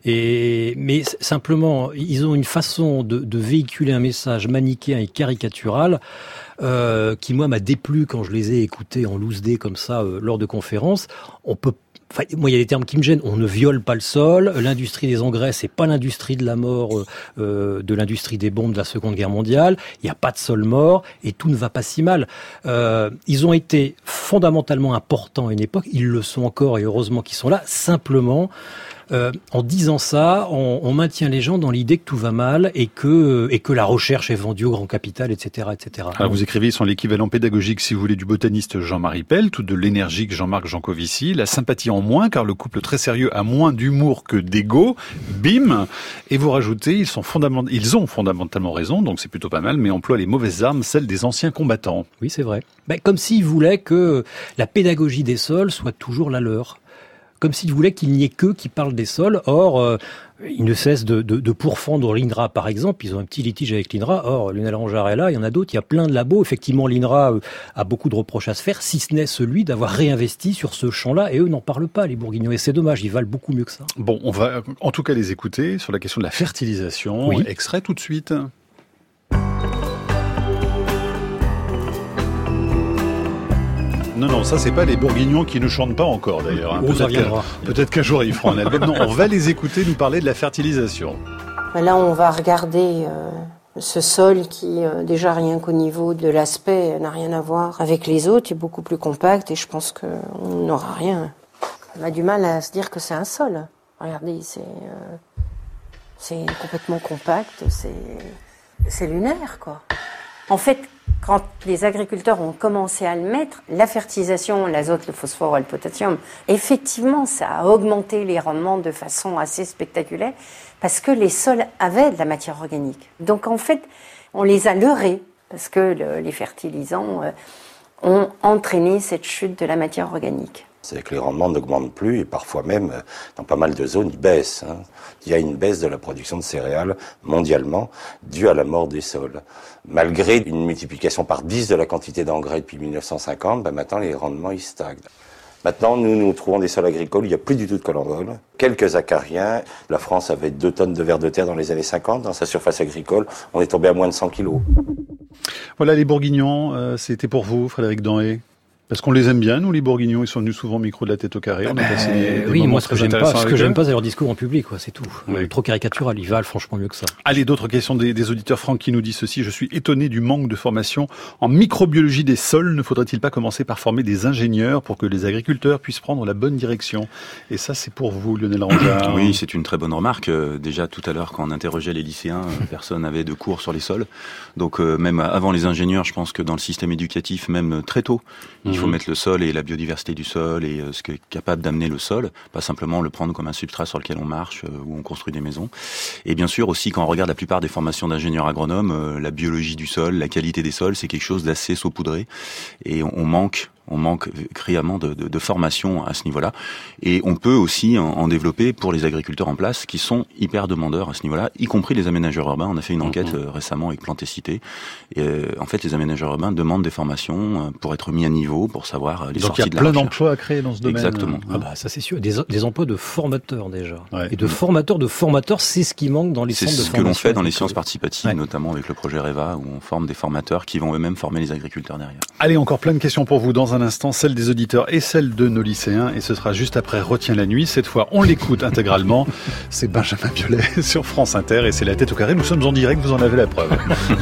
Mais simplement, ils ont une façon de véhiculer un message manichéen et caricatural qui, moi, m'a déplu quand je les ai écoutés en loose day comme ça lors de conférences. Moi, il y a des termes qui me gênent. On ne viole pas le sol. L'industrie des engrais, c'est pas l'industrie de la mort, de l'industrie des bombes de la Seconde Guerre mondiale. Il n'y a pas de sol mort et tout ne va pas si mal. Ils ont été fondamentalement importants à une époque. Ils le sont encore et heureusement qu'ils sont là. Simplement, En disant ça, on maintient les gens dans l'idée que tout va mal et que la recherche est vendue au grand capital, etc., etc. Alors vous écrivez, ils sont l'équivalent pédagogique, si vous voulez, du botaniste Jean-Marie Pelt ou de l'énergique Jean-Marc Jancovici. La sympathie en moins, car le couple très sérieux a moins d'humour que d'ego. Bim. Et vous rajoutez, ils ont fondamentalement raison, donc c'est plutôt pas mal, mais emploient les mauvaises armes, celles des anciens combattants. Oui, c'est vrai. Comme s'ils voulaient que la pédagogie des sols soit toujours la leur. Comme s'ils voulaient qu'il n'y ait qu'eux qui parlent des sols. Or, ils ne cessent de pourfendre l'INRA, par exemple. Ils ont un petit litige avec l'INRA. Or, Lionel Rangard est là, il y en a d'autres. Il y a plein de labos. Effectivement, l'INRA a beaucoup de reproches à se faire, si ce n'est celui d'avoir réinvesti sur ce champ-là. Et eux n'en parlent pas, les Bourguignons. Et c'est dommage, ils valent beaucoup mieux que ça. Bon, on va en tout cas les écouter sur la question de la fertilisation. Oui. Extrait tout de suite. Non, ça c'est pas les Bourguignons qui ne chantent pas encore d'ailleurs. Hein. Peut-être qu'un jour ils feront un album. Non, on va les écouter nous parler de la fertilisation. Là, on va regarder ce sol qui, déjà rien qu'au niveau de l'aspect, n'a rien à voir avec les autres, est beaucoup plus compact et je pense qu'on n'aura rien. On a du mal à se dire que c'est un sol. Regardez, c'est complètement compact, c'est lunaire, quoi. En fait, quand les agriculteurs ont commencé à le mettre, la fertilisation, l'azote, le phosphore et le potassium, effectivement, ça a augmenté les rendements de façon assez spectaculaire parce que les sols avaient de la matière organique. Donc en fait, on les a leurrés parce que les fertilisants ont entraîné cette chute de la matière organique. C'est que les rendements n'augmentent plus et parfois même, dans pas mal de zones, ils baissent. Il y a une baisse de la production de céréales mondialement due à la mort des sols. Malgré une multiplication par 10 de la quantité d'engrais depuis 1950, maintenant les rendements ils stagnent. Maintenant, nous trouvons des sols agricoles où il n'y a plus du tout de collandole. Quelques acariens. La France avait 2 tonnes de vers de terre dans les années 50. Dans sa surface agricole, on est tombé à moins de 100 kilos. Voilà les Bourguignons, c'était pour vous, Frédéric Danhé. Parce qu'on les aime bien, nous, les Bourguignons, ils sont venus souvent au micro de la tête au carré. On a passé des moi, ce que j'aime pas, c'est leur discours en public, quoi, c'est tout. Oui. Trop caricatural, ils valent franchement mieux que ça. Allez, d'autres questions des auditeurs. Franck qui nous dit ceci: je suis étonné du manque de formation en microbiologie des sols. Ne faudrait-il pas commencer par former des ingénieurs pour que les agriculteurs puissent prendre la bonne direction? Et ça, c'est pour vous, Lionel Rangard. Oui, c'est une très bonne remarque. Déjà, tout à l'heure, quand on interrogeait les lycéens, personne n'avait de cours sur les sols. Donc, même avant les ingénieurs, je pense que dans le système éducatif, même très tôt, il faut mettre le sol et la biodiversité du sol et ce qui est capable d'amener le sol, pas simplement le prendre comme un substrat sur lequel on marche ou on construit des maisons. Et bien sûr aussi, quand on regarde la plupart des formations d'ingénieurs agronomes, la biologie du sol, la qualité des sols, c'est quelque chose d'assez saupoudré et on manque criamment de formation à ce niveau-là. Et on peut aussi en développer pour les agriculteurs en place qui sont hyper demandeurs à ce niveau-là, y compris les aménageurs urbains. On a fait une enquête récemment avec Plantécité. Et en fait, les aménageurs urbains demandent des formations pour être mis à niveau, pour savoir les sorties de la recherche. Donc il y a plein d'emplois à créer dans ce domaine. Exactement. Ah bah ça c'est sûr. Des emplois de formateurs déjà. Ouais. Et de formateurs, c'est ce qui manque dans les centres de formation. C'est ce que l'on fait dans les sciences participatives, notamment avec le projet REVA, où on forme des formateurs qui vont eux-mêmes former les agriculteurs derrière. Allez, encore plein de questions pour vous dans un instant, celle des auditeurs et celle de nos lycéens, et ce sera juste après Retiens la nuit. Cette fois, on l'écoute intégralement. C'est Benjamin Biolay sur France Inter et c'est La Tête au carré. Nous sommes en direct, vous en avez la preuve.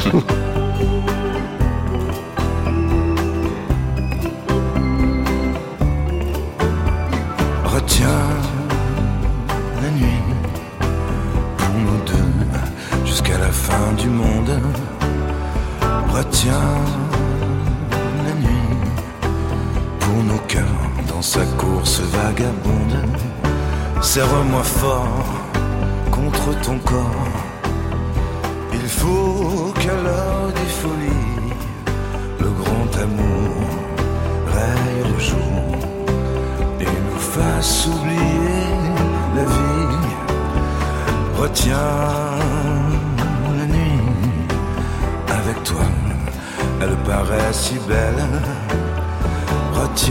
Retiens la nuit pour nous deux jusqu'à la fin du monde. Retiens la nuit pour nos cœurs dans sa course vagabonde. Serre-moi fort contre ton corps. Il faut qu'à l'heure des folies, le grand amour raye le jour et nous fasse oublier la vie. Retiens la nuit avec toi, elle paraît si belle. Retiens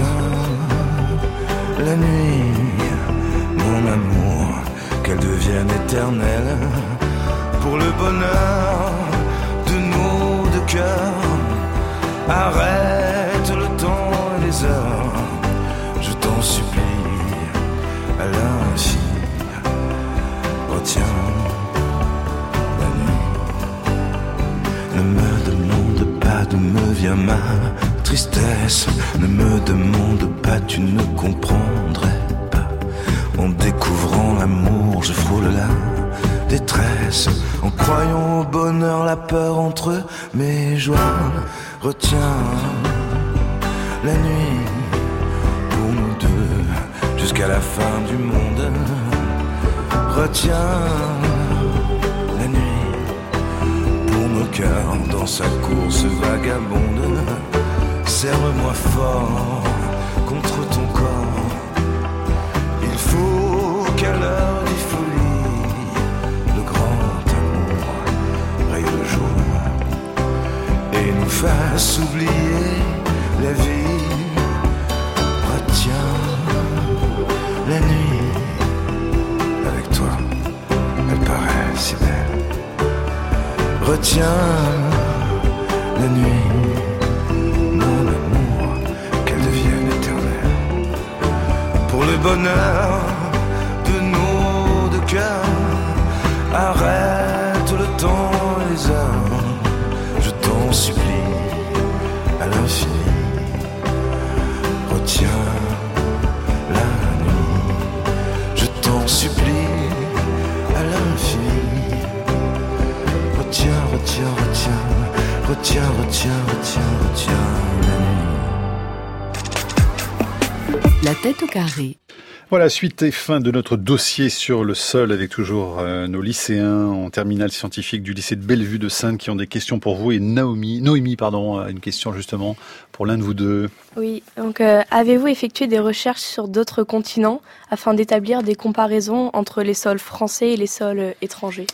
la nuit, mon amour, qu'elle devienne éternelle. Pour le bonheur de nos deux cœurs, arrête le temps et les heures, je t'en supplie, à l'infini. Retiens la nuit. Ne me demande pas d'où me vient ma tristesse, ne me demande pas, tu ne comprendrais pas. En découvrant l'amour, je frôle la détresse. En croyant au bonheur, la peur entre mes joies. Retiens la nuit pour nous deux, jusqu'à la fin du monde. Retiens la nuit pour nos cœurs dans sa course vagabonde. Serre-moi fort contre ton corps. Il faut qu'à l'heure des folies, le grand amour raye le jour et nous fasse oublier la vie. Retiens la nuit avec toi, elle paraît si belle. Retiens la nuit, mon amour, qu'elle devienne éternelle. Pour le bonheur de nos deux cœurs, arrête le temps et les heures. Je t'en supplie à l'infini. Retiens la nuit, je t'en supplie à l'infini. Retiens, retiens, retiens, retiens, retiens, retiens, retiens la nuit. La tête au carré. Voilà, suite et fin de notre dossier sur le sol avec toujours nos lycéens en terminale scientifique du lycée de Bellevue de Saintes qui ont des questions pour vous et Noémie, a une question justement pour l'un de vous deux. Oui, donc avez-vous effectué des recherches sur d'autres continents afin d'établir des comparaisons entre les sols français et les sols étrangers?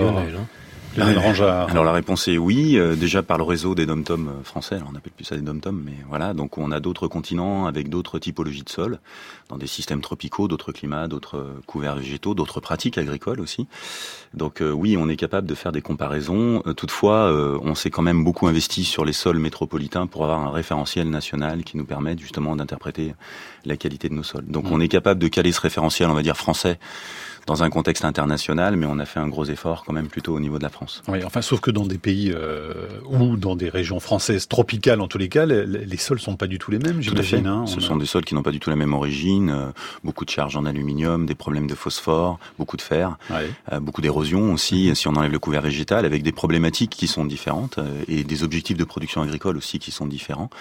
Alors la réponse est oui, déjà par le réseau des dom-toms français, alors on appelle plus ça des dom-toms, mais voilà, donc on a d'autres continents avec d'autres typologies de sols, dans des systèmes tropicaux, d'autres climats, d'autres couverts végétaux, d'autres pratiques agricoles aussi. Donc oui, on est capable de faire des comparaisons. Toutefois, on s'est quand même beaucoup investi sur les sols métropolitains pour avoir un référentiel national qui nous permette justement d'interpréter la qualité de nos sols. Donc on est capable de caler ce référentiel, on va dire français, dans un contexte international, mais on a fait un gros effort quand même plutôt au niveau de la France. Oui, enfin, sauf que dans des pays ou dans des régions françaises tropicales, en tous les cas, les sols sont pas du tout les mêmes, j'imagine. Tout à fait. Ce sont des sols qui n'ont pas du tout la même origine, beaucoup de charges en aluminium, des problèmes de phosphore, beaucoup de fer, beaucoup d'érosion aussi, si on enlève le couvert végétal, avec des problématiques qui sont différentes et des objectifs de production agricole aussi qui sont différents.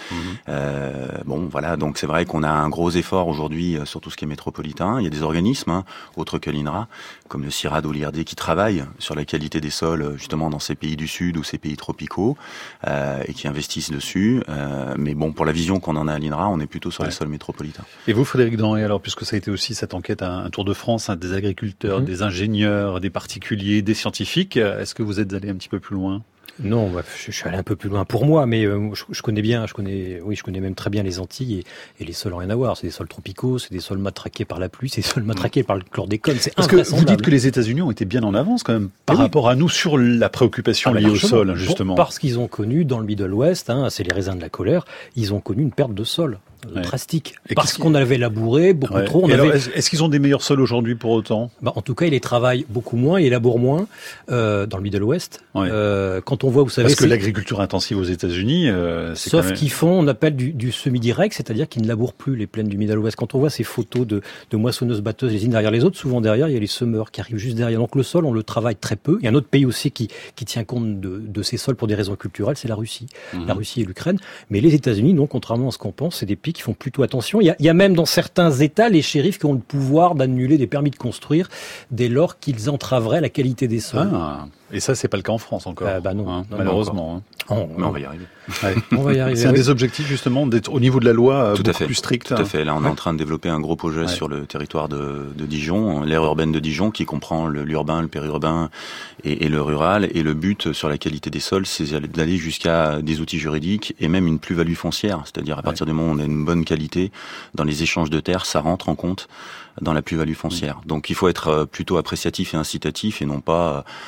Bon, voilà, donc c'est vrai qu'on a un gros effort aujourd'hui sur tout ce qui est métropolitain. Il y a des organismes, autres que l'INRA, comme le CIRAD ou l'IRD, qui travaillent sur la qualité des sols justement dans ces pays du Sud ou ces pays tropicaux et qui investissent dessus. Mais bon, pour la vision qu'on en a à l'INRA, on est plutôt sur les sols métropolitains. Et vous, Frédéric Denré, alors puisque ça a été aussi cette enquête, un tour de France, des agriculteurs, des ingénieurs, des particuliers, des scientifiques, est-ce que vous êtes allé un petit peu plus loin ? Non, je suis allé un peu plus loin pour moi, mais je connais même très bien les Antilles et les sols n'ont rien à voir. C'est des sols tropicaux, c'est des sols matraqués par la pluie, c'est des sols matraqués par le chlordécone. C'est parce que vous dites que les États-Unis ont été bien en avance quand même par rapport à nous sur la préoccupation liée au sol, justement. Parce qu'ils ont connu dans le Middle West, c'est les raisins de la colère, ils ont connu une perte de sol. Drastique. Parce qu'on avait labouré beaucoup trop. Est-ce qu'ils ont des meilleurs sols aujourd'hui pour autant ? En tout cas, ils les travaillent beaucoup moins, ils élaborent moins dans le Middle West. Quand on voit, vous savez, parce que l'agriculture intensive aux États-Unis, c'est sauf quand même... qu'ils font, on appelle du semi-direct, c'est-à-dire qu'ils ne labourent plus les plaines du Middle West. Quand on voit ces photos de moissonneuses batteuses les unes derrière les autres, souvent derrière il y a les semeurs qui arrivent juste derrière. Donc le sol, on le travaille très peu. Il y a un autre pays aussi qui tient compte de ces sols pour des raisons culturelles, c'est la Russie. La Russie et l'Ukraine. Mais les États-Unis, non, contrairement à ce qu'on pense, c'est des pays qui font plutôt attention. Il y a même dans certains États les shérifs qui ont le pouvoir d'annuler des permis de construire dès lors qu'ils entraveraient la qualité des sols. Et ça, c'est pas le cas en France encore. Non, malheureusement. Mais on va y arriver. On va y arriver. C'est un des objectifs justement d'être au niveau de la loi beaucoup plus strict. Tout à fait. Là, on est en train de développer un gros projet sur le territoire de Dijon, l'aire urbaine de Dijon, qui comprend l'urbain, le périurbain et le rural. Et le but sur la qualité des sols, c'est d'aller jusqu'à des outils juridiques et même une plus-value foncière. C'est-à-dire à partir du moment où on a une bonne qualité dans les échanges de terres, ça rentre en compte dans la plus-value foncière. Donc il faut être plutôt appréciatif et incitatif et non pas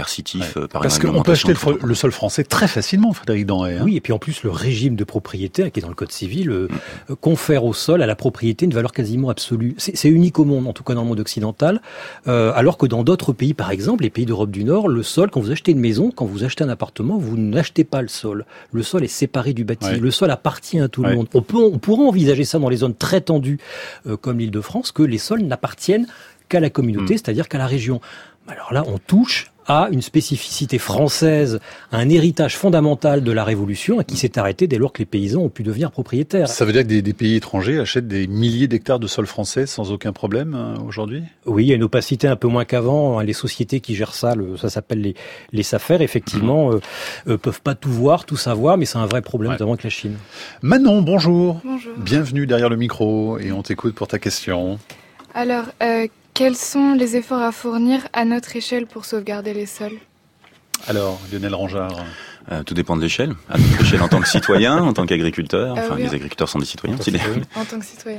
coercitif par Parce une qu'on peut acheter réglementation. le sol français très facilement, Frédéric Denrey. Oui, et puis en plus, le régime de propriété, qui est dans le Code civil, confère au sol, à la propriété, une valeur quasiment absolue. C'est unique au monde, en tout cas dans le monde occidental, alors que dans d'autres pays, par exemple, les pays d'Europe du Nord, le sol, quand vous achetez une maison, quand vous achetez un appartement, vous n'achetez pas le sol. Le sol est séparé du bâti. Le sol appartient à tout le monde. On pourrait envisager ça dans les zones très tendues, comme l'Île-de-France, que les sols n'appartiennent qu'à la communauté, c'est-à-dire qu'à la région. Alors là, on touche à une spécificité française, un héritage fondamental de la Révolution qui s'est arrêté dès lors que les paysans ont pu devenir propriétaires. Ça veut dire que des pays étrangers achètent des milliers d'hectares de sol français sans aucun problème aujourd'hui ? Oui, il y a une opacité un peu moins qu'avant. Les sociétés qui gèrent ça, ça s'appelle les SAFER, effectivement, peuvent pas tout voir, tout savoir, mais c'est un vrai problème, notamment avec la Chine. Manon, bonjour. Bonjour. Bienvenue derrière le micro et on t'écoute pour ta question. Alors, quels sont les efforts à fournir à notre échelle pour sauvegarder les sols ? Alors, Lionel Rangeard. Tout dépend de l'échelle. À notre échelle en tant que citoyen, en tant qu'agriculteur. Enfin, oui, les agriculteurs sont des citoyens aussi. En tant que citoyen.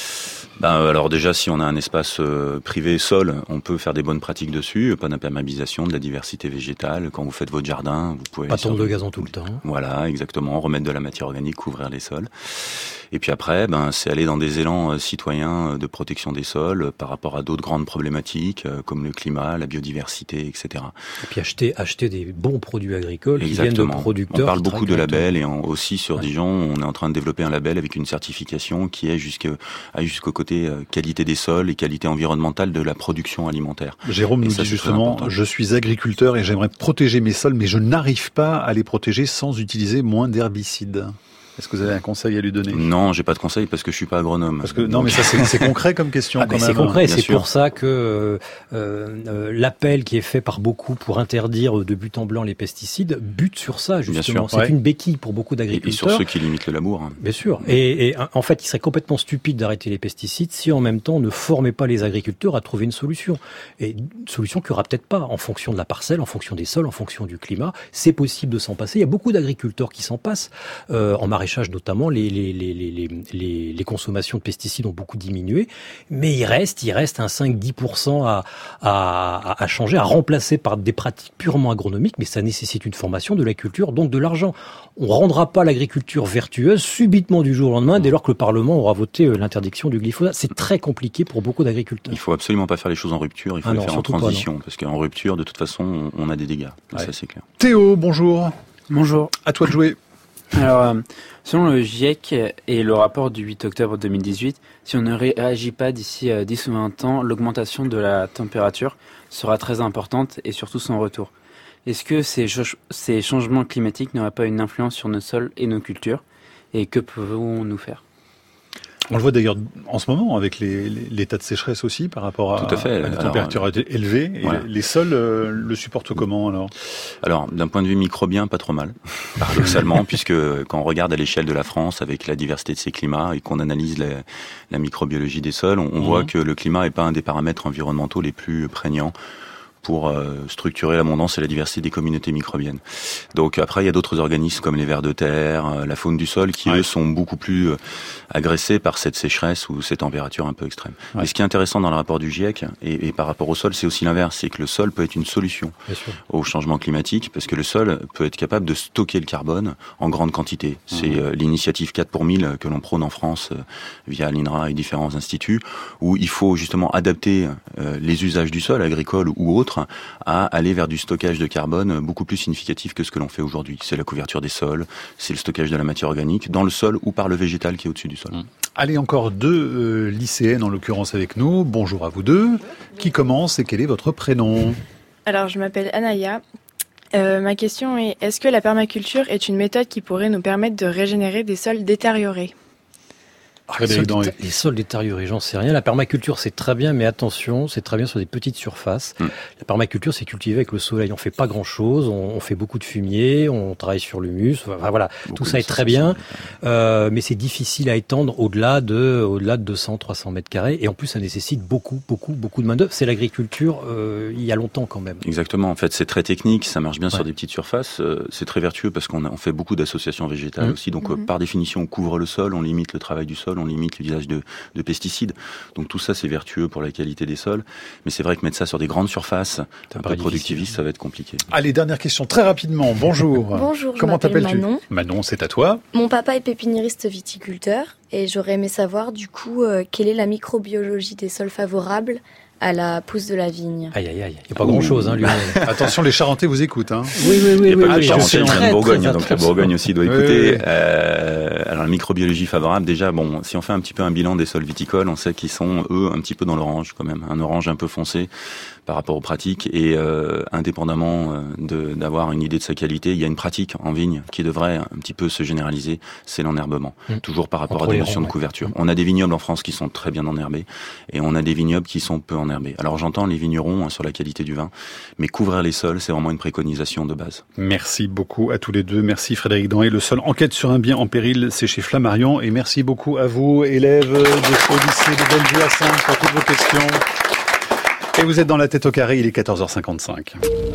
Alors déjà, si on a un espace privé sol, on peut faire des bonnes pratiques dessus, pas d'imperméabilisation, de la diversité végétale. Quand vous faites votre jardin, vous pouvez... Pas tomber de gazon tout le temps. Voilà, exactement. Remettre de la matière organique, couvrir les sols. Et puis après, c'est aller dans des élans citoyens de protection des sols par rapport à d'autres grandes problématiques comme le climat, la biodiversité, etc. Et puis acheter des bons produits agricoles qui viennent de Exactement. producteurs. On parle beaucoup de labels et aussi sur Dijon, on est en train de développer un label avec une certification qui est jusqu'au côté qualité des sols et qualité environnementale de la production alimentaire. Jérôme nous dit justement, je suis agriculteur et j'aimerais protéger mes sols, mais je n'arrive pas à les protéger sans utiliser moins d'herbicides. Est-ce que vous avez un conseil à lui donner ? Non, j'ai pas de conseil parce que je suis pas agronome. Parce que non, mais ça c'est concret comme question. Quand même. C'est concret, c'est pour ça que l'appel qui est fait par beaucoup pour interdire de but en blanc les pesticides bute sur ça justement. C'est une béquille pour beaucoup d'agriculteurs. Et sur ceux qui limitent le labour. Bien sûr. Et en fait, il serait complètement stupide d'arrêter les pesticides si en même temps on ne formait pas les agriculteurs à trouver une solution. Et une solution qu'il n'y aura peut-être pas en fonction de la parcelle, en fonction des sols, en fonction du climat. C'est possible de s'en passer. Il y a beaucoup d'agriculteurs qui s'en passent en maraîchage notamment, les consommations de pesticides ont beaucoup diminué, mais il reste un 5-10% à changer, à remplacer par des pratiques purement agronomiques, mais ça nécessite une formation, de la culture, donc de l'argent. On ne rendra pas l'agriculture vertueuse subitement du jour au lendemain, dès lors que le Parlement aura voté l'interdiction du glyphosate. C'est très compliqué pour beaucoup d'agriculteurs. Il faut absolument pas faire les choses en rupture, il faut les faire en transition, parce qu'en rupture, de toute façon, on a des dégâts. Ça, c'est clair. Théo, bonjour. Bonjour. À toi de jouer. Alors, selon le GIEC et le rapport du 8 octobre 2018, si on ne réagit pas d'ici 10 ou 20 ans, l'augmentation de la température sera très importante et surtout sans retour. Est-ce que ces changements climatiques n'auraient pas une influence sur nos sols et nos cultures ? Et que pouvons-nous faire ? On le voit d'ailleurs en ce moment avec l'état de sécheresse aussi par rapport à des températures élevées. Et les sols le supportent comment alors ? Alors, d'un point de vue microbien, pas trop mal, paradoxalement, puisque quand on regarde à l'échelle de la France avec la diversité de ses climats et qu'on analyse la microbiologie des sols, on voit que le climat n'est pas un des paramètres environnementaux les plus prégnants pour structurer l'abondance et la diversité des communautés microbiennes. Donc après, il y a d'autres organismes comme les vers de terre, la faune du sol, qui eux sont beaucoup plus agressés par cette sécheresse ou ces températures un peu extrêmes. Et ce qui est intéressant dans le rapport du GIEC, et par rapport au sol, c'est aussi l'inverse, c'est que le sol peut être une solution au changement climatique, parce que le sol peut être capable de stocker le carbone en grande quantité. C'est l'initiative 4 pour 1000 que l'on prône en France via l'INRA et différents instituts, où il faut justement adapter les usages du sol, agricole ou autre, à aller vers du stockage de carbone beaucoup plus significatif que ce que l'on fait aujourd'hui. C'est la couverture des sols, c'est le stockage de la matière organique dans le sol ou par le végétal qui est au-dessus du sol. Allez, encore deux lycéennes en l'occurrence avec nous. Bonjour à vous deux. Qui commence et quel est votre prénom ? Alors, je m'appelle Anaya. Ma question est, est-ce que la permaculture est une méthode qui pourrait nous permettre de régénérer des sols détériorés ? Les sols détériorés, j'en sais rien. La permaculture, c'est très bien, mais attention, c'est très bien sur des petites surfaces. La permaculture, c'est cultivé avec le soleil. On fait pas grand-chose, on fait beaucoup de fumier, on travaille sur l'humus. Enfin, voilà, tout ça est très bien, mais c'est difficile à étendre au-delà de 200-300 mètres carrés. Et en plus, ça nécessite beaucoup de main-d'œuvre. C'est l'agriculture il y a longtemps quand même. Exactement. En fait, c'est très technique. Ça marche bien sur des petites surfaces. C'est très vertueux parce qu'on fait beaucoup d'associations végétales aussi. Donc, par définition, on couvre le sol, on limite le travail du sol. on limite l'usage de pesticides. Donc tout ça, c'est vertueux pour la qualité des sols. Mais c'est vrai que mettre ça sur des grandes surfaces, un peu productivistes, ça va être compliqué. Allez, dernière question très rapidement. Bonjour. Bonjour, Comment t'appelles-tu ? Manon. Manon, c'est à toi. Mon papa est pépiniériste viticulteur et j'aurais aimé savoir du coup quelle est la microbiologie des sols favorables à la pousse de la vigne. Aïe, aïe, aïe. Il n'y a pas grand-chose, hein, Lionel. Attention, les Charentais vous écoutent, hein. Oui. Il n'y a pas que oui, Charentais, il vient de Bourgogne, donc la Bourgogne aussi doit écouter. Oui. Alors, la microbiologie favorable, déjà, bon, si on fait un petit peu un bilan des sols viticoles, on sait qu'ils sont, eux, un petit peu dans l'orange, quand même. Un orange un peu foncé par rapport aux pratiques. Et indépendamment d'avoir une idée de sa qualité, il y a une pratique en vigne qui devrait un petit peu se généraliser, c'est l'enherbement. Toujours par rapport à des notions de couverture. On a des vignobles en France qui sont très bien enherbés et on a des vignobles qui sont peu enherbés. Alors j'entends les vignerons sur la qualité du vin, mais couvrir les sols, c'est vraiment une préconisation de base. Merci beaucoup à tous les deux. Merci Frédéric Danhé. Le sol enquête sur un bien en péril, c'est chez Flammarion. Et merci beaucoup à vous, élèves de ce lycée de Bellevue-à-Saintes, pour toutes vos questions. Et vous êtes dans la tête au carré, il est 14h55.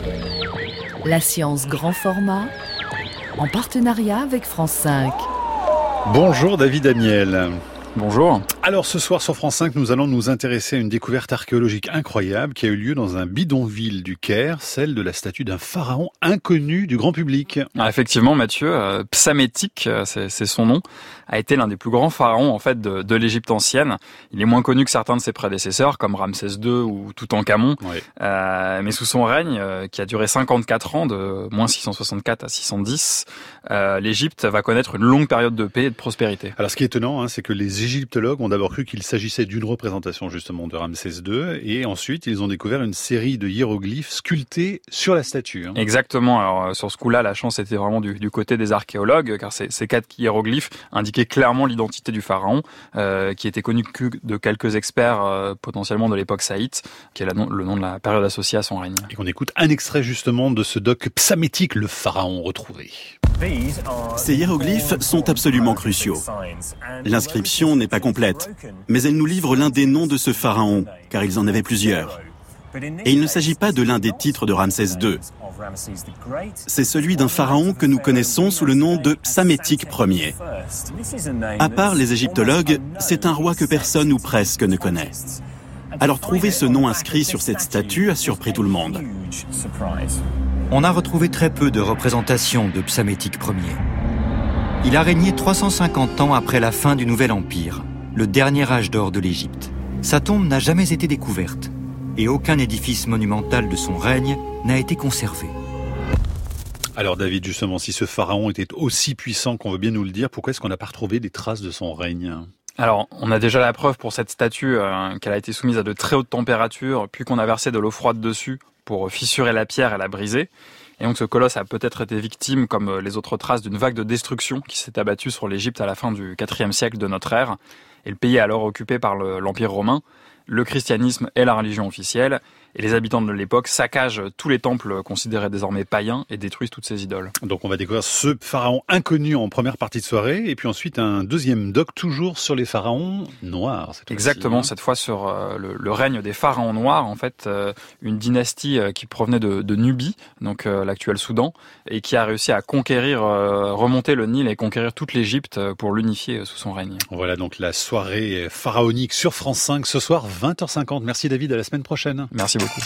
La science grand format, en partenariat avec France 5. Bonjour David Amiel. Bonjour. Alors ce soir sur France 5, nous allons nous intéresser à une découverte archéologique incroyable qui a eu lieu dans un bidonville du Caire, celle de la statue d'un pharaon inconnu du grand public. Ah, effectivement, Mathieu, Psamétique, c'est son nom, a été l'un des plus grands pharaons en fait de l'Égypte ancienne. Il est moins connu que certains de ses prédécesseurs, comme Ramsès II ou Toutankhamon. Oui. Mais sous son règne, qui a duré 54 ans, de moins 664 à 610, l'Égypte va connaître une longue période de paix et de prospérité. Alors ce qui est étonnant, c'est que les égyptologues ont d'abord cru qu'il s'agissait d'une représentation justement de Ramsès II, et ensuite ils ont découvert une série de hiéroglyphes sculptés sur la statue. Exactement. Alors sur ce coup-là, la chance était vraiment du côté des archéologues, car ces 4 hiéroglyphes indiquaient clairement l'identité du pharaon, qui était connu que de quelques experts potentiellement de l'époque saïte, qui est le nom de la période associée à son règne. Et qu'on écoute un extrait justement de ce doc Psamétique, le pharaon retrouvé. Ces hiéroglyphes sont absolument cruciaux. L'inscription n'est pas complète, mais elle nous livre l'un des noms de ce pharaon, car ils en avaient plusieurs. Et il ne s'agit pas de l'un des titres de Ramsès II. C'est celui d'un pharaon que nous connaissons sous le nom de Psamétique Ier. À part les égyptologues, c'est un roi que personne ou presque ne connaît. Alors trouver ce nom inscrit sur cette statue a surpris tout le monde. On a retrouvé très peu de représentations de Psamétique Ier. Il a régné 350 ans après la fin du Nouvel Empire, le dernier âge d'or de l'Égypte. Sa tombe n'a jamais été découverte et aucun édifice monumental de son règne n'a été conservé. Alors David, justement, si ce pharaon était aussi puissant qu'on veut bien nous le dire, pourquoi est-ce qu'on n'a pas retrouvé des traces de son règne ? Alors, on a déjà la preuve pour cette statue qu'elle a été soumise à de très hautes températures, puis qu'on a versé de l'eau froide dessus pour fissurer la pierre et la briser. Et donc ce colosse a peut-être été victime, comme les autres traces, d'une vague de destruction qui s'est abattue sur l'Égypte à la fin du IVe siècle de notre ère. Et le pays est alors occupé par l'Empire romain. Le christianisme est la religion officielle, et les habitants de l'époque saccagent tous les temples considérés désormais païens et détruisent toutes ces idoles. Donc on va découvrir ce pharaon inconnu en première partie de soirée, et puis ensuite un deuxième doc toujours sur les pharaons noirs. Exactement, cette fois sur le règne des pharaons noirs, en fait, une dynastie qui provenait de Nubie, donc l'actuel Soudan, et qui a réussi à conquérir, remonter le Nil et conquérir toute l'Égypte pour l'unifier sous son règne. Voilà donc la soirée pharaonique sur France 5 ce soir, 20h50. Merci David, à la semaine prochaine. Merci beaucoup.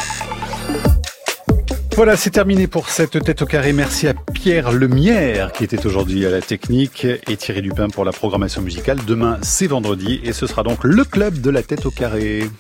Voilà, c'est terminé pour cette tête au carré. Merci à Pierre Lemierre qui était aujourd'hui à la technique et Thierry Dupin pour la programmation musicale. Demain, c'est vendredi et ce sera donc le club de la tête au carré.